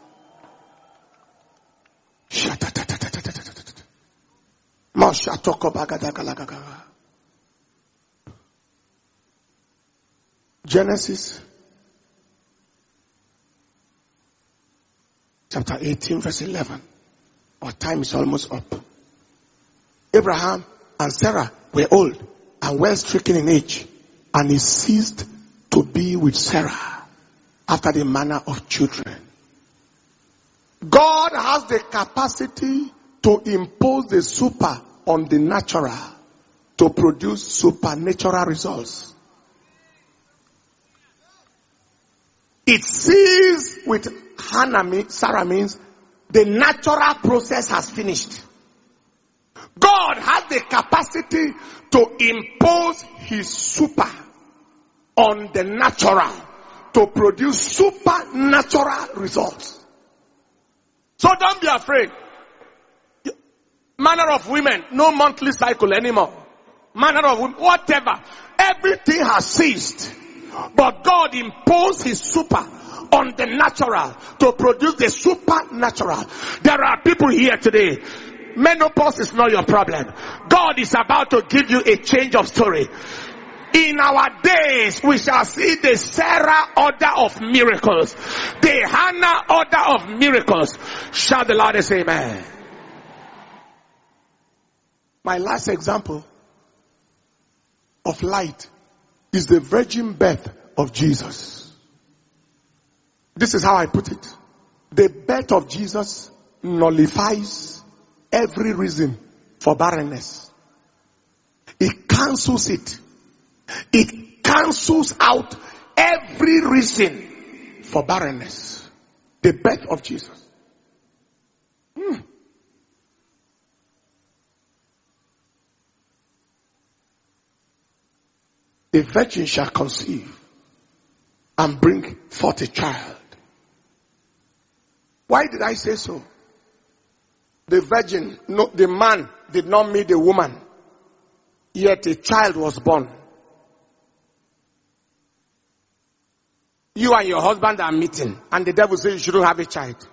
Genesis chapter 18 verse 11. Our time is almost up. Abraham and Sarah were old and well stricken in age, and he ceased to be with Sarah after the manner of children. God has the capacity to impose the super on the natural to produce supernatural results. It sees with Sarah means the natural process has finished. God has the capacity to impose his super on the natural to produce supernatural results. So don't be afraid. Manner of women, no monthly cycle anymore. Manner of women, whatever. Everything has ceased. But God imposed his super on the natural to produce the supernatural. There are people here today. Menopause is not your problem. God is about to give you a change of story. In our days, we shall see the Sarah order of miracles. The Hannah order of miracles. Shout the Lord and say amen. My last example of light is the virgin birth of Jesus. This is how I put it. The birth of Jesus nullifies every reason for barrenness. It cancels it. It cancels out every reason for barrenness. The birth of Jesus. The virgin shall conceive and bring forth a child. Why did I say so? The virgin, no, the man did not meet the woman, yet a child was born. You and your husband are meeting, and the devil says you shouldn't have a child.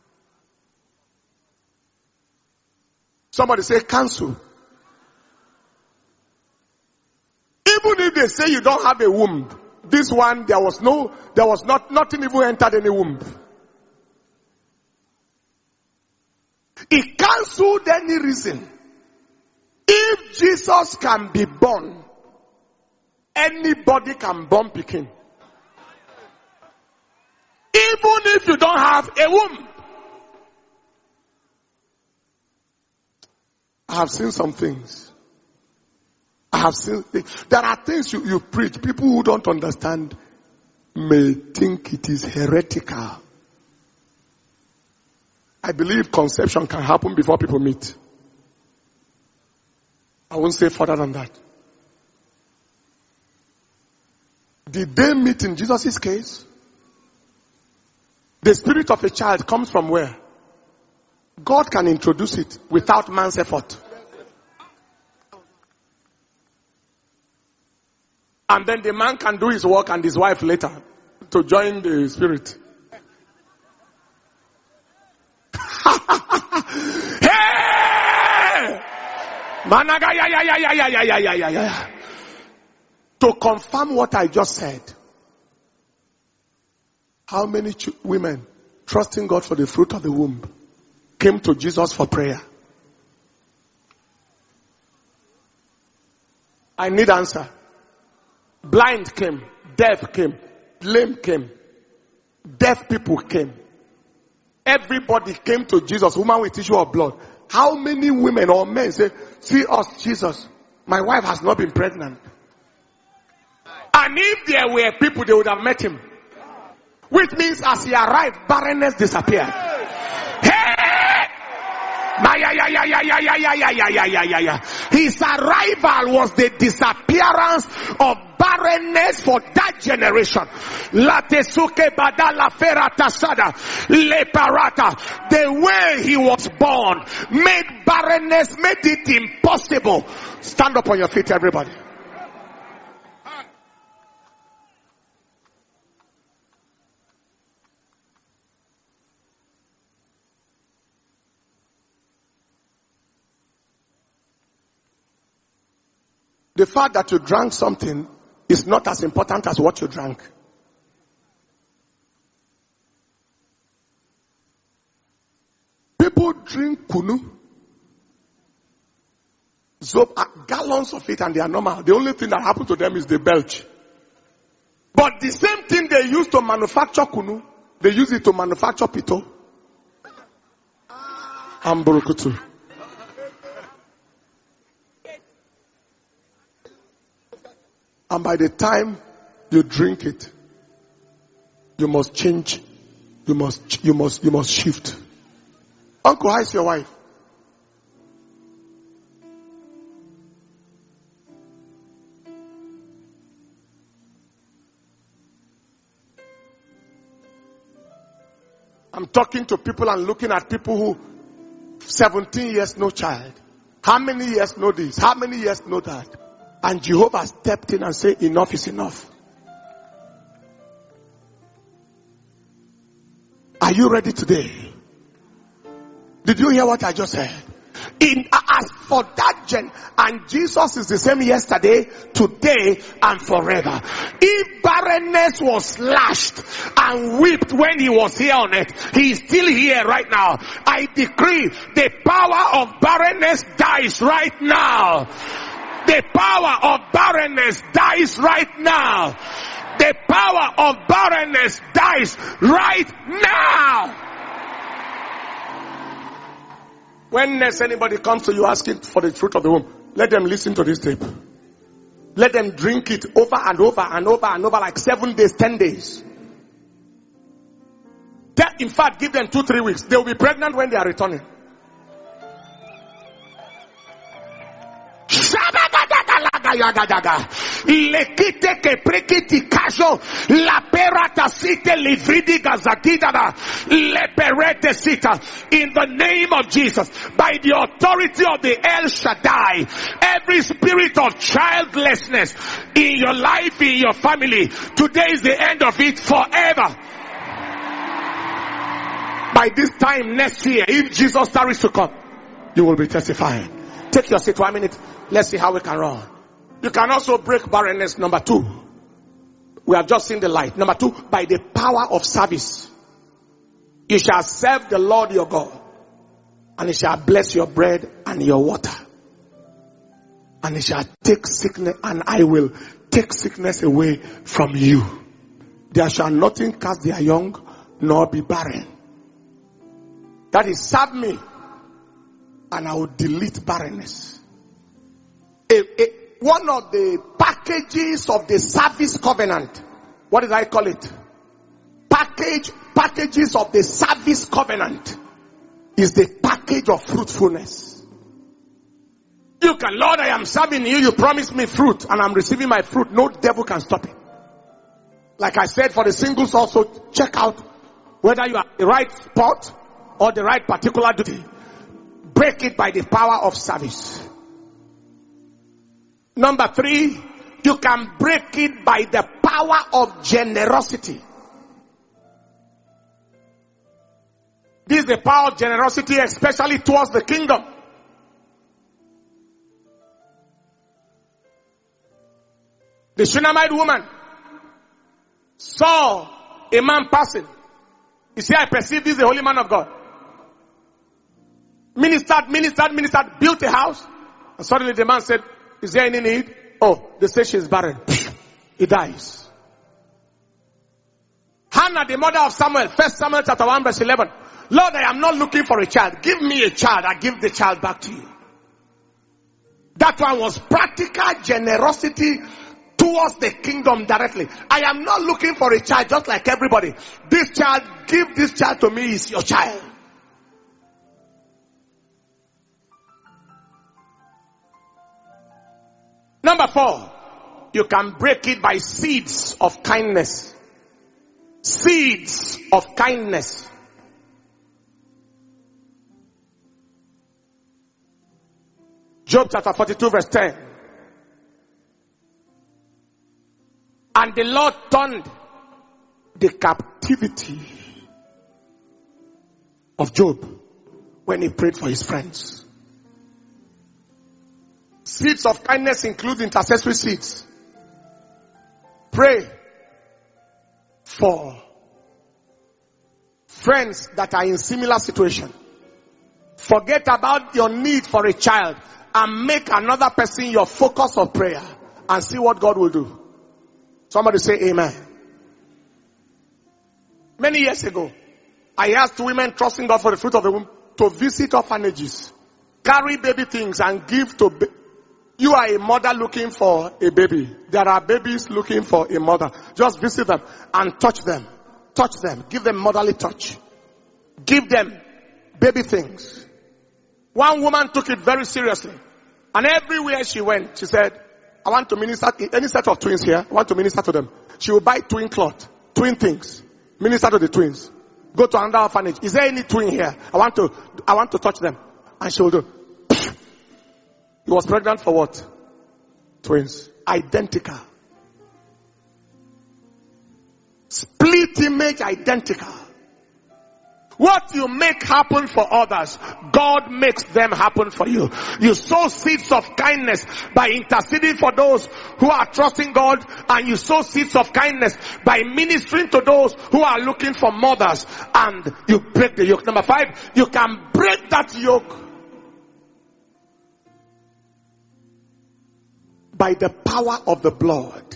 Somebody say cancel. Even if they say you don't have a womb, this one nothing even entered any womb. It cancelled any reason. If Jesus can be born, anybody can born Pekin. Even if you don't have a womb. I have seen some things. There are things you preach. People who don't understand may think it is heretical. I believe conception can happen before people meet. I won't say further than that. Did they meet in Jesus' case? The spirit of a child comes from where? God can introduce it without man's effort. And then the man can do his work and his wife later to join the spirit. Hey! Managa, yeah. To confirm what I just said, how many women trusting God for the fruit of the womb came to Jesus for prayer? I need answer. Blind came, deaf came, lame came, deaf people came. Everybody came to Jesus, woman with issue of blood. How many women or men say, see us, Jesus, my wife has not been pregnant. And if there were people, they would have met him. Which means as he arrived, barrenness disappeared. Hey! His arrival was the disappearance of barrenness for that generation. The way he was born made barrenness, made it impossible. Stand up on your feet, everybody. The fact that you drank something is not as important as what you drank. People drink kunu, gallons of it, and they are normal. The only thing that happens to them is they belch. But the same thing they use to manufacture kunu, they use it to manufacture pito and burukutu. And by the time you drink it, you must change. You must shift. Uncle, how is your wife? I'm talking to people and looking at people who 17 years no child. How many years know this? How many years know that? And Jehovah stepped in and said, enough is enough. Are you ready today? Did you hear what I just said? As for that and Jesus is the same yesterday, today, and forever. If barrenness was slashed and whipped when he was here on earth, he is still here right now. I decree the power of barrenness dies right now. The power of barrenness dies right now. The power of barrenness dies right now. When next anybody comes to you asking for the fruit of the womb, let them listen to this tape. Let them drink it over and over and over and over like 7 days, 10 days. In fact, give them 2-3 weeks. They will be pregnant when they are returning. Lekite ke prekiti kajo la perata site livridi gazakidada leperete sita. In the name of Jesus, by the authority of the El Shaddai, every spirit of childlessness in your life, in your family, today is the end of it forever. By this time next year, if Jesus tarries to come, you will be testifying. Take your seat 1 minute. Let's see how we can run. You can also break barrenness. Number 2. We have just seen the light. Number 2, by the power of service. You shall serve the Lord your God, and he shall bless your bread and your water. And he shall take sickness, and I will take sickness away from you. There shall nothing cast their young, nor be barren. That is, serve me, and I will delete barrenness. One of the packages of the service covenant. What did I call it? Packages of the service covenant is the package of fruitfulness. You can, Lord, I am serving you. You promised me fruit and I'm receiving my fruit. No devil can stop it. Like I said, for the singles also, check out whether you are the right spot or the right particular duty. Break it by the power of service. Number 3, you can break it by the power of generosity. This is the power of generosity, especially towards the kingdom. The Shunammite woman saw a man passing. You see, I perceive this is the holy man of God. Ministered, built a house. And suddenly the man said, is there any need? Oh, they say she's barren. He dies. Hannah, the mother of Samuel, 1 Samuel chapter 1 verse 11. Lord, I am not looking for a child. Give me a child. I give the child back to you. That one was practical generosity towards the kingdom directly. I am not looking for a child just like everybody. This child, give this child to me, is your child. Number 4, you can break it by seeds of kindness. Seeds of kindness. Job chapter 42 verse 10. And the Lord turned the captivity of Job when he prayed for his friends. Seeds of kindness include intercessory seeds. Pray for friends that are in similar situation. Forget about your need for a child and make another person your focus of prayer and see what God will do. Somebody say amen. Many years ago, I asked women trusting God for the fruit of the womb to visit orphanages, carry baby things and give to you are a mother looking for a baby. There are babies looking for a mother. Just visit them and touch them. Touch them. Give them motherly touch. Give them baby things. One woman took it very seriously. And everywhere she went, she said, I want to minister, any set of twins here, I want to minister to them. She will buy twin cloth, twin things. Minister to the twins. Go to another orphanage. Is there any twin here? I want to touch them. And she will do. He was pregnant for what? Twins. Identical. Split image identical. What you make happen for others, God makes them happen for you. You sow seeds of kindness by interceding for those who are trusting God, and you sow seeds of kindness by ministering to those who are looking for mothers, and you break the yoke. Number 5, you can break that yoke by the power of the blood.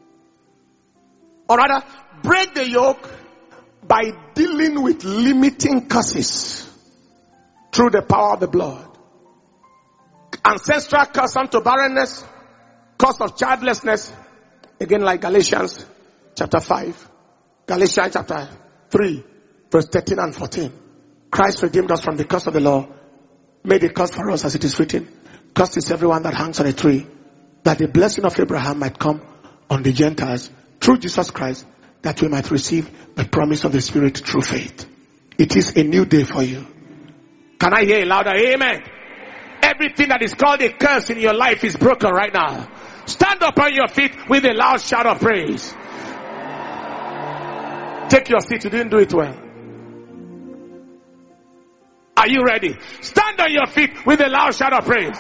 Or rather, break the yoke by dealing with limiting curses through the power of the blood. Ancestral curse unto barrenness, curse of childlessness, again like Galatians chapter 5, Galatians chapter 3, verse 13 and 14. Christ redeemed us from the curse of the law, made a curse for us as it is written, cursed is everyone that hangs on a tree, that the blessing of Abraham might come on the Gentiles through Jesus Christ, that we might receive the promise of the Spirit through faith. It is a new day for you. Can I hear a louder amen? Everything that is called a curse in your life is broken right now. Stand up on your feet with a loud shout of praise. Take your seat. You didn't do it well. Are you ready? Stand on your feet with a loud shout of praise.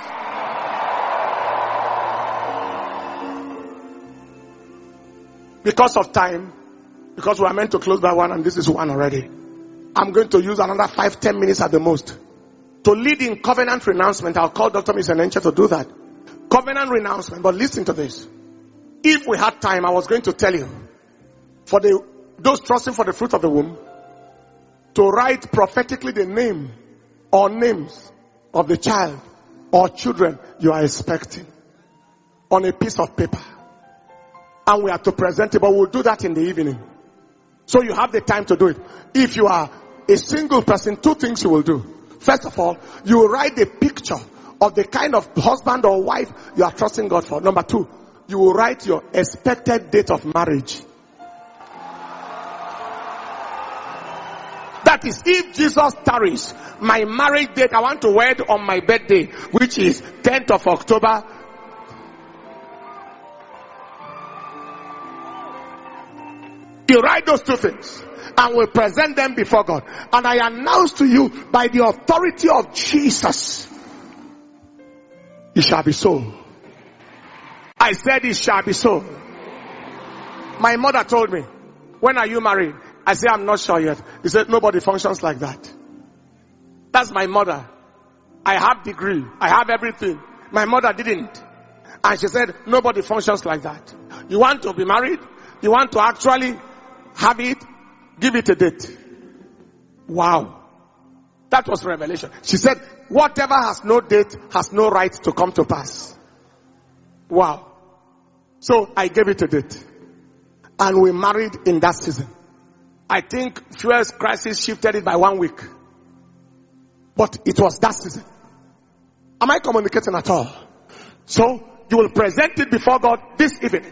Because of time, because we are meant to close by 1 and this is 1 already, I'm going to use another 5-10 minutes at the most to lead in covenant renouncement. I'll call Dr. Misenenche to do that. Covenant renouncement. But listen to this. If we had time, I was going to tell you, for those trusting for the fruit of the womb, to write prophetically the name or names of the child or children you are expecting on a piece of paper. And we are to present it, but we'll do that in the evening. So you have the time to do it. If you are a single person, 2 things you will do. First of all, you will write the picture of the kind of husband or wife you are trusting God for. Number 2, you will write your expected date of marriage. That is, if Jesus tarries, my marriage date, I want to wed on my birthday, which is 10th of October. You write those two things and will present them before God. And I announce to you, by the authority of Jesus, it shall be so. I said it shall be so. My mother told me, when are you married? I said, I'm not sure yet. He said, nobody functions like that. That's my mother. I have degree. I have everything. My mother didn't. And she said, nobody functions like that. You want to be married? You want to actually have it? Give it a date. Wow. That was revelation. She said, whatever has no date has no right to come to pass. Wow. So I gave it a date. And we married in that season. I think fuel crisis shifted it by 1 week. But it was that season. Am I communicating at all? So you will present it before God this evening.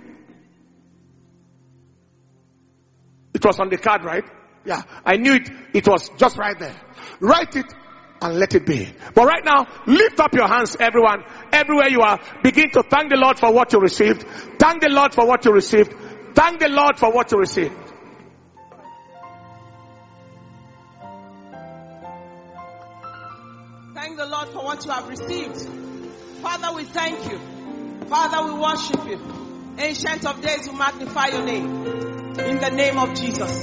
It was on the card, right? Yeah, I knew it. It was just right there. Write it and let it be. But right now, lift up your hands, everyone. Everywhere you are, begin to thank the Lord for what you received. Thank the Lord for what you received. Thank the Lord for what you received. Thank the Lord for what you have received. Father, we thank you. Father, we worship you. Ancient of days, we magnify your name. In the name of Jesus.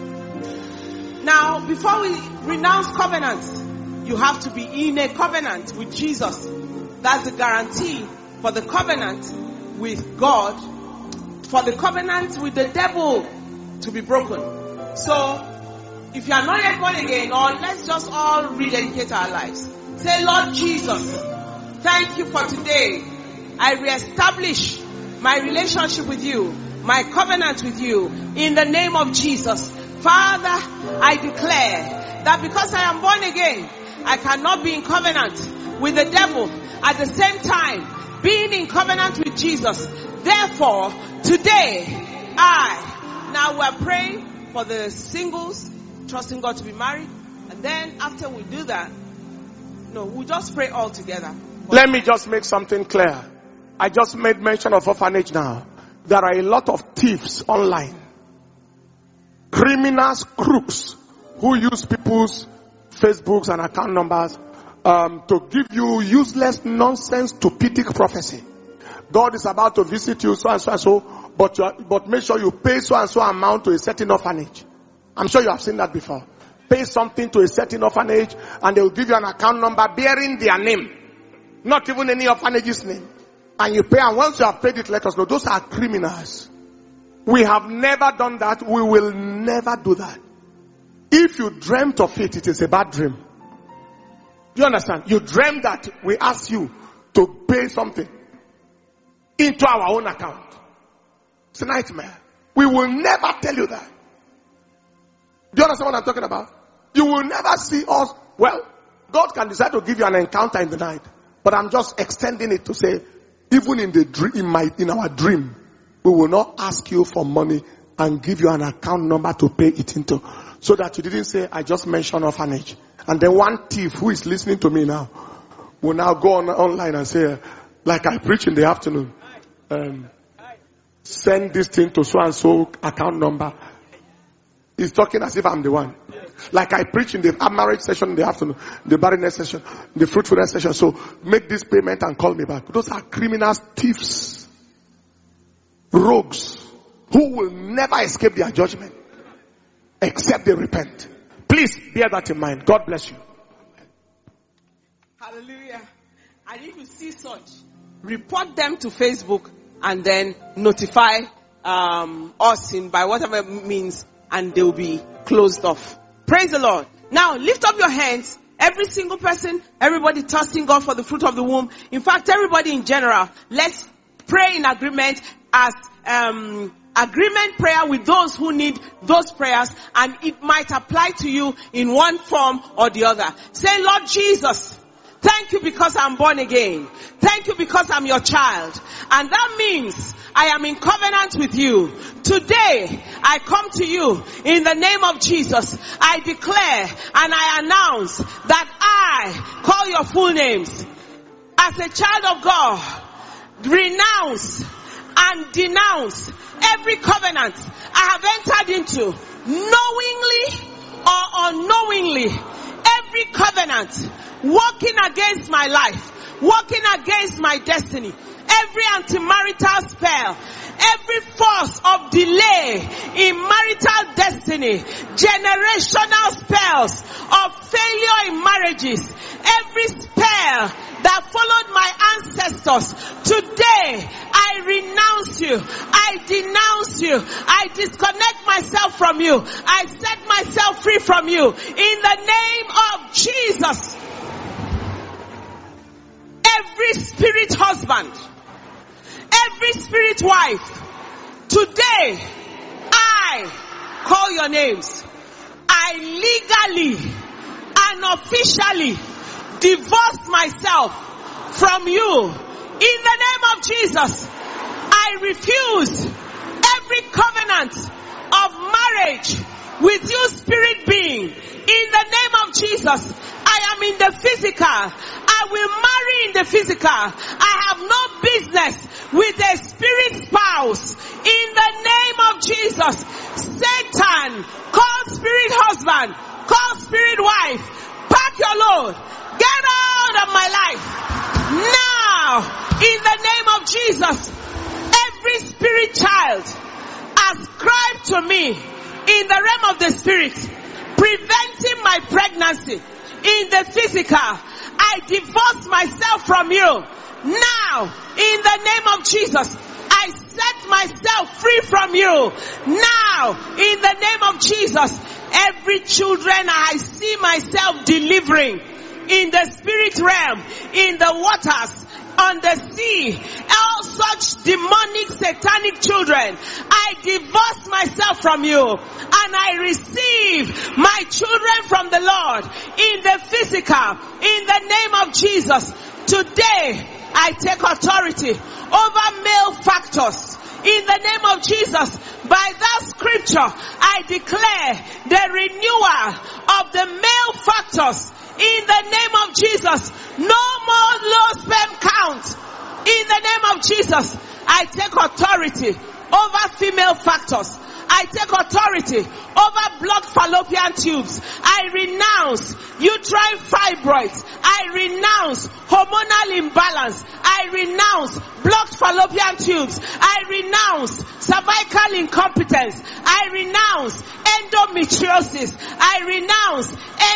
Now, before we renounce covenants, you have to be in a covenant with Jesus. That's the guarantee for the covenant with God, for the covenant with the devil to be broken. So, if you are not yet born again, or let's just all rededicate our lives. Say, Lord Jesus, thank you for today. I reestablish my relationship with you, my covenant with you, in the name of Jesus. Father, I declare that because I am born again, I cannot be in covenant with the devil at the same time being in covenant with Jesus. Therefore, today, now we're praying for the singles, trusting God to be married. And then after we do that, we'll just pray all together. Let me just make something clear. I just made mention of orphanage now. There are a lot of thieves online. Criminals, crooks, who use people's Facebooks and account numbers to give you useless nonsense, stupidity prophecy. God is about to visit you, so and so and so, but make sure you pay so and so amount to a certain orphanage. I'm sure you have seen that before. Pay something to a certain orphanage and they will give you an account number bearing their name. Not even any orphanage's name. And you pay, and once you have paid it, let us know. Those are criminals. We have never done that. We will never do that. If you dreamt of it, it is a bad dream. Do you understand? You dreamt that we ask you to pay something into our own account. It's a nightmare. We will never tell you that. Do you understand what I'm talking about? You will never see us. Well, God can decide to give you an encounter in the night. But I'm just extending it to say, even in the dream, in our dream, we will not ask you for money and give you an account number to pay it into. So that you didn't say, I just mentioned orphanage. And then one thief who is listening to me now will now go online and say, like I preach in the afternoon, send this thing to so and so account number. He's talking as if I'm the one. Like I preach in the marriage session in the afternoon, the barrenness session, the fruitfulness session. So make this payment and call me back. Those are criminals, thieves, rogues, who will never escape their judgment except they repent. Please bear that in mind. God bless you. Hallelujah. And if you see such, report them to Facebook and then notify us by whatever means, and they'll be closed off. Praise the Lord. Now lift up your hands. Every single person, everybody trusting God for the fruit of the womb. In fact, everybody in general, let's pray in agreement as agreement prayer with those who need those prayers, and it might apply to you in one form or the other. Say, Lord Jesus, Thank you because I'm born again. Thank you because I'm your child. And that means I am in covenant with you. Today, I come to you in the name of Jesus. I declare and I announce that I call your full names. As a child of God, renounce and denounce every covenant I have entered into, knowingly or unknowingly. Every covenant working against my life, working against my destiny, every anti-marital spell, every force of delay in marital destiny, generational spells of failure in marriages, every spell that followed my ancestors, today I renounce you, I denounce you, I disconnect myself from you, I set myself free from you in the name of Jesus. Every spirit husband, every spirit wife, today I call your names. I legally and officially divorce myself from you in the name of Jesus. I refuse every covenant of marriage with you, spirit being, in the name of Jesus. I am in the physical. I will marry in the physical. I have no business with a spirit spouse. In the name of Jesus, Satan, call spirit husband, call spirit wife, pack your load, get out of my life. Now, in the name of Jesus, every spirit child ascribed to me in the realm of the spirit, preventing my pregnancy in the physical, I divorce myself from you. Now, in the name of Jesus, I set myself free from you. Now, in the name of Jesus, every children I see myself delivering in the spirit realm, in the waters, on the sea, all such demonic, satanic children, I divorce myself from you and I receive my children from the Lord in the physical, in the name of Jesus. Today, I take authority over male factors. In the name of Jesus, by that scripture, I declare the renewal of the male factors. In the name of Jesus, no more low sperm count. In the name of Jesus, I take authority over female factors. I take authority over blocked fallopian tubes. I renounce uterine fibroids. I renounce hormonal imbalance. I renounce blocked fallopian tubes. I renounce cervical incompetence. I renounce endometriosis. I renounce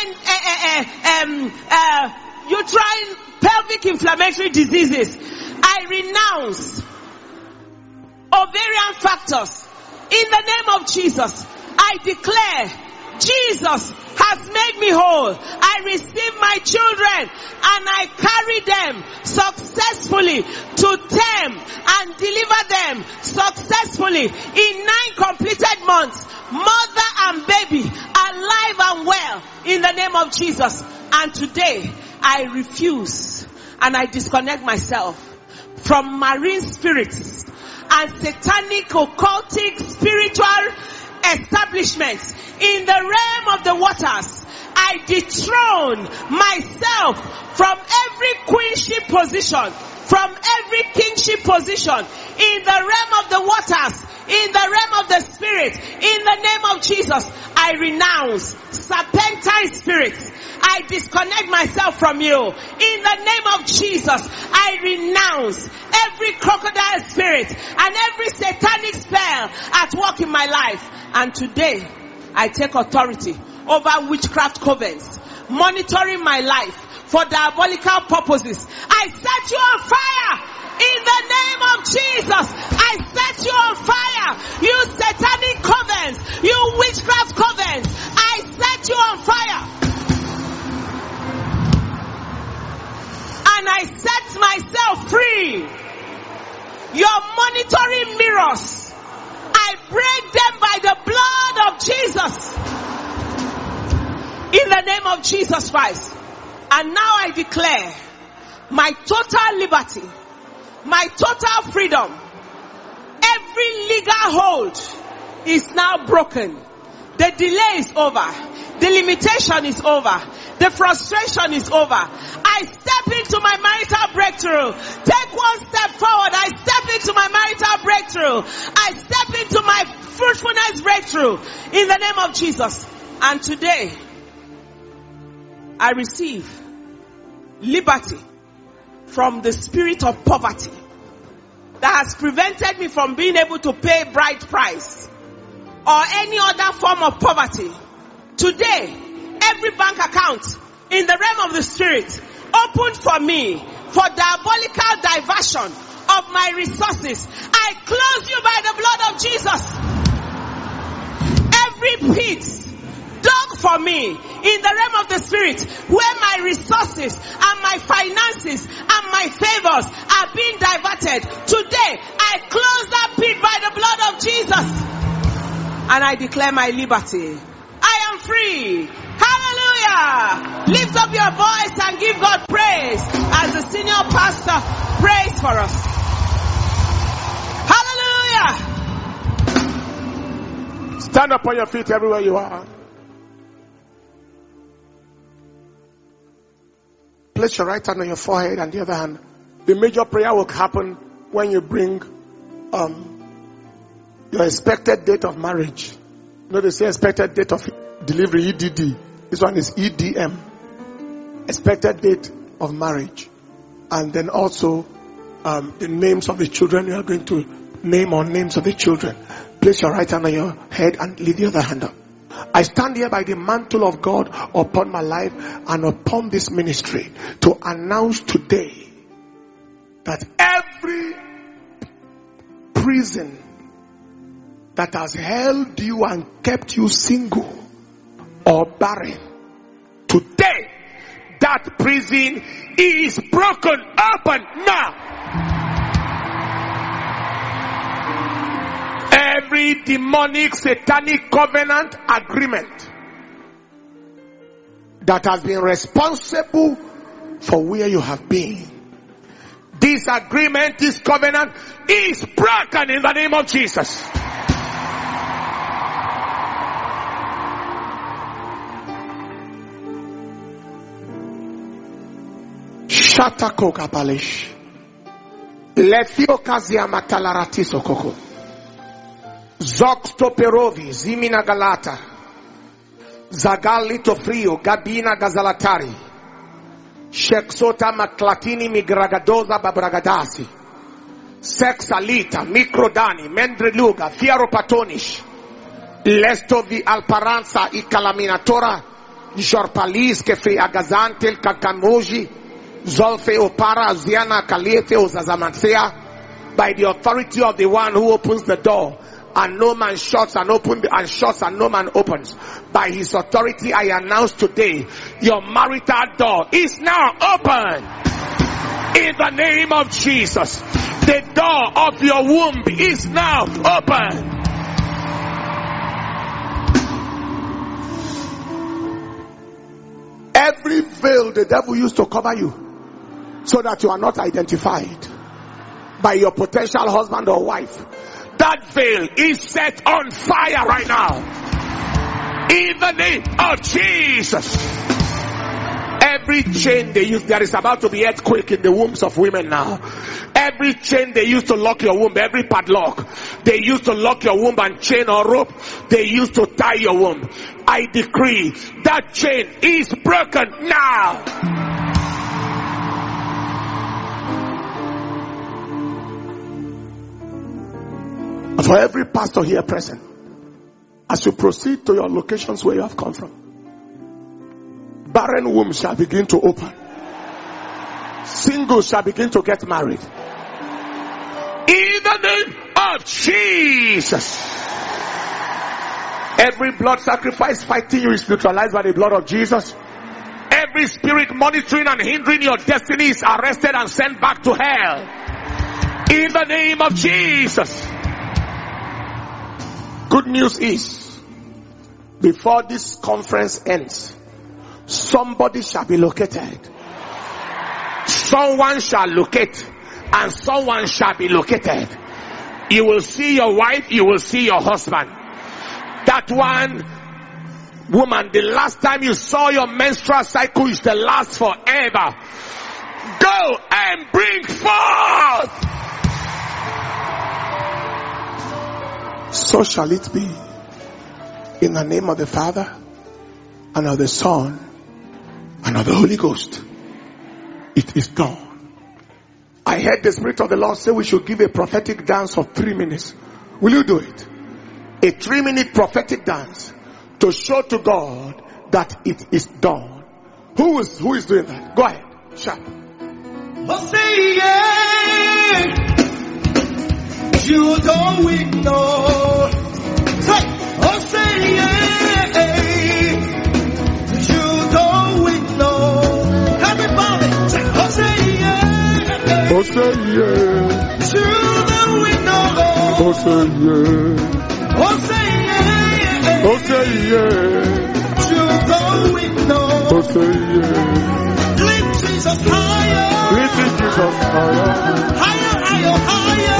uterine pelvic inflammatory diseases. I renounce ovarian factors. In the name of Jesus, I declare Jesus has made me whole. I receive my children and I carry them successfully to term and deliver them successfully in 9 completed months. Mother and baby alive and well in the name of Jesus. And today I refuse and I disconnect myself from marine spirits and satanic, occultic, spiritual establishments in the realm of the waters. I dethrone myself from every queenship position, from every kingship position in the realm of the waters, in the realm of the spirit. In the name of Jesus, I renounce serpentine spirits. I disconnect myself from you. In the name of Jesus, I renounce every crocodile spirit and every satanic spell at work in my life. And today, I take authority over witchcraft covens, monitoring my life for diabolical purposes. I set you on fire. In the name of Jesus, I set you on fire. You satanic covens, you witchcraft covens, I set you on fire. And I set myself free. Your monitoring mirrors, I break them by the blood of Jesus. In the name of Jesus Christ, And now I declare my total liberty, my total freedom. Every legal hold is now broken. The delay is over. The limitation is over. The frustration is over. I step into my marital breakthrough. Take one step forward. I step into my marital breakthrough. I step into my fruitfulness breakthrough in the name of Jesus. And today, I receive liberty from the spirit of poverty that has prevented me from being able to pay bride price or any other form of poverty. Today, every bank account in the realm of the spirit opened for me for diabolical diversion of my resources. I close you by the blood of Jesus. Every pit dug for me in the realm of the spirit where my resources and my finances and my favors are being diverted. Today, I close that pit by the blood of Jesus. And I declare my liberty. I am free. Hallelujah. Lift up your voice and give God praise as the senior pastor prays for us. Hallelujah. Stand up on your feet everywhere you are. Place your right hand on your forehead and the other hand. The major prayer will happen when you bring your expected date of marriage. You know they say expected date of delivery, EDD. This one is EDM. Expected date of marriage. And then also the names of the children you are going to name, or names of the children. Place your right hand on your head and leave the other hand up. I stand here by the mantle of God upon my life and upon this ministry to announce today that every prison that has held you and kept you single or barren, today that prison is broken open now. Every demonic, satanic covenant agreement that has been responsible for where you have been, this agreement, this covenant is broken in the name of Jesus. Shatako kapalish. Lefio kazia matalaratiso koko. Zoksto perovi, zimina galata. Zagalito frio, gabina gazalatari. Sheksota maklatini migragadoza babragadasi. Sexalita, microdani, mendreluga, fieropatonish. Lestovi alparanza i calaminatora. Jorpalis ke fe agazantel kakamoji. Zolfe opara ziana kaliete ozazamanthea. By the authority of the one who opens the door, and no man shuts and opens, and shuts and no man opens. By his authority I announce today, your marital door is now open. In the name of Jesus. The door of your womb is now open. Every veil the devil used to cover you so that you are not identified by your potential husband or wife, that veil is set on fire right now. In the name of Jesus. Every chain they use, there is about to be earthquake in the wombs of women now. Every chain they used to lock your womb, every padlock they used to lock your womb and chain or rope they used to tie your womb, I decree that chain is broken now. For every pastor here present, as you proceed to your locations where you have come from, barren wombs shall begin to open. Singles shall begin to get married. In the name of Jesus. Every blood sacrifice fighting you is neutralized by the blood of Jesus. Every spirit monitoring and hindering your destiny is arrested and sent back to hell. In the name of Jesus. Good news is, before this conference ends, somebody shall be located. Someone shall locate, and someone shall be located. You will see your wife, you will see your husband. That one woman, the last time you saw your menstrual cycle is the last forever. Go and bring forth. So shall it be. In the name of the Father, and of the Son, and of the Holy Ghost. It is done. I heard the Spirit of the Lord say we should give a prophetic dance of 3 minutes. Will you do it? A 3-minute prophetic dance to show to God that it is done. Who is doing that? Go ahead. Shout. You don't ignore. Say, oh say yeah. You don't ignore. Everybody, say, oh say yeah. Oh say yeah. You don't ignore. Oh say yeah. Oh say yeah. Oh say yeah. You don't ignore. Oh say yeah. Lift Jesus higher. Lift Jesus higher. Higher, higher, higher.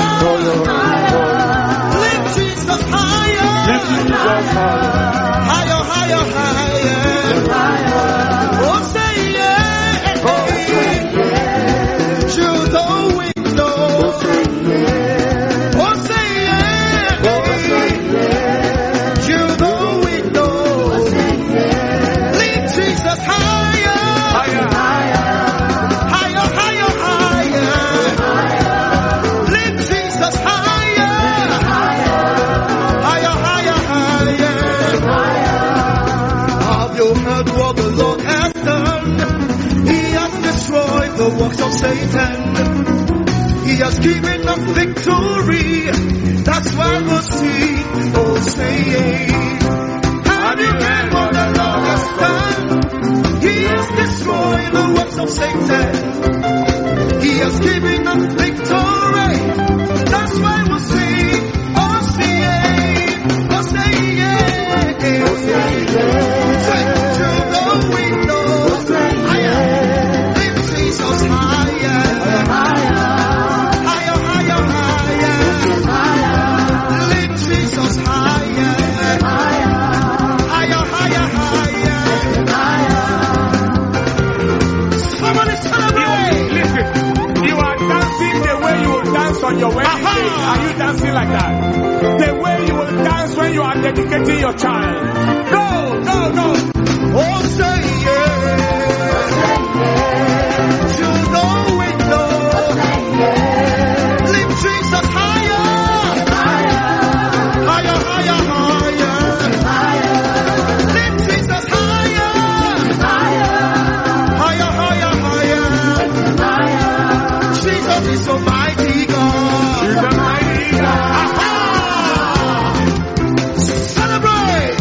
Lift Jesus higher. Lift Jesus higher. Higher, higher, higher. Oh, say yeah. Oh, say yeah. You don't ignore. Oh, say yeah. Oh, say yeah. Oh, say yeah. You don't ignore. Oh, say yeah. Lift Jesus higher. Higher, higher. Higher, higher, higher. Lift Jesus higher. Higher, higher, higher. Have you heard what the Lord has done? He has destroyed the works of Satan. He has given us victory. That's why we'll sing, oh say have you heard what the Lord has done? He has destroyed the works of Satan. He has given us victory. That's why we'll sing, oh say oh say oh say say to the window. Higher, lift Jesus higher. Higher, higher, higher. Lift Jesus higher. Higher, higher, higher. Somebody celebrate. Listen, you are dancing the way you will dance on your wedding day. Are you dancing like that? The way you will dance when you are dedicating your child. Go, go, go. Oh, say yeah. You know it, no. Lift Jesus higher. Higher, higher, higher. Lift Jesus higher. Higher, higher, higher. Jesus is almighty God. He's a mighty God. Celebrate.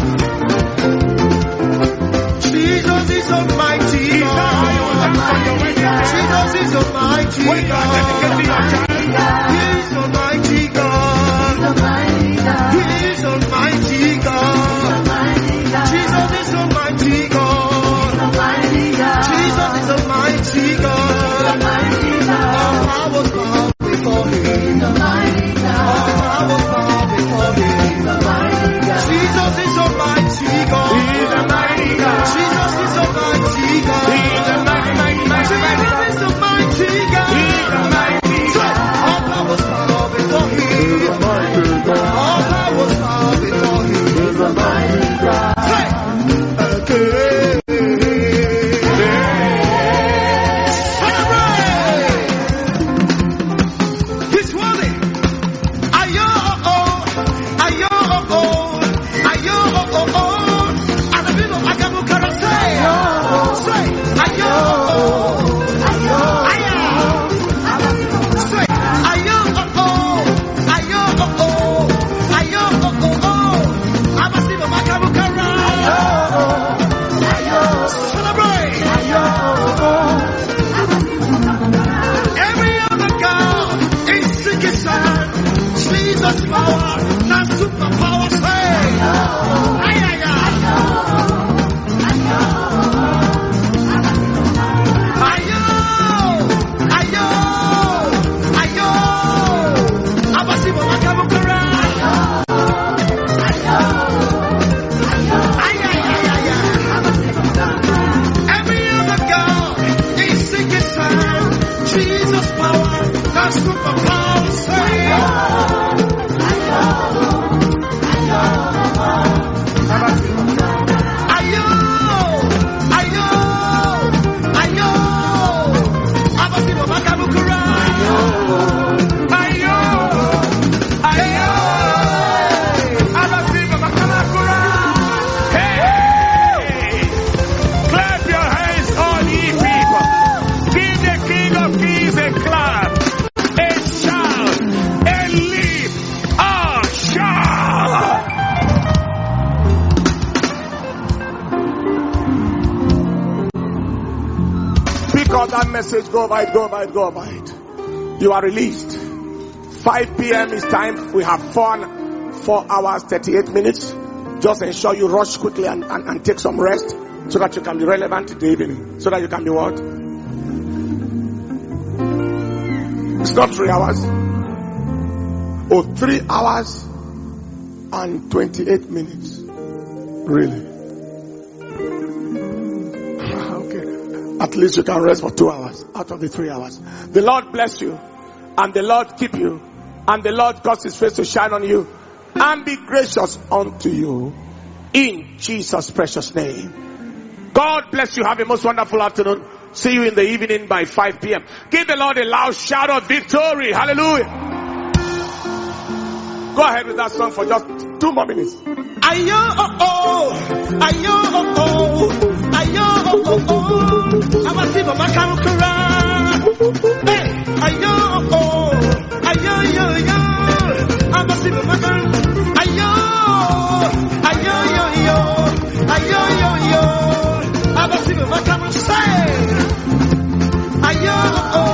Jesus is almighty God. Jesus is almighty God. He's almighty God. He's almighty God. Jesus is almighty God. Jesus is almighty God. Our powers bow before Him. Our powers bow before Him. Jesus is almighty God. He's a mighty God. Jesus is almighty God. He's a mighty, mighty, mighty, mighty God. Jesus is almighty God. He's a mighty God. Our powers bow before Him. God's power, God's superpower. Say, that message, go by it, go by it, go by it. You are released. 5 p.m. is time. We have 4 hours, 38 minutes. Just ensure you rush quickly and take some rest so that you can be relevant in the evening. So that you can be what? It's not 3 hours. 3 hours and 28 minutes. Really? At least you can rest for 2 hours out of the 3 hours. The Lord bless you, and the Lord keep you, and the Lord cause his face to shine on you and be gracious unto you in Jesus' precious name. God bless you. Have a most wonderful afternoon. See you in the evening by 5 p.m. Give the Lord a loud shout of victory. Hallelujah. Go ahead with that song for just 2 more minutes. Ayo oh oh, ayo oh oh, ayo oh oh, abasibo makamukura. Hey, ayo oh oh, ayo yo yo, abasibo makam. Ayo, ayo yo yo, ayo yo yo, abasibo makam. Say, ayo oh oh.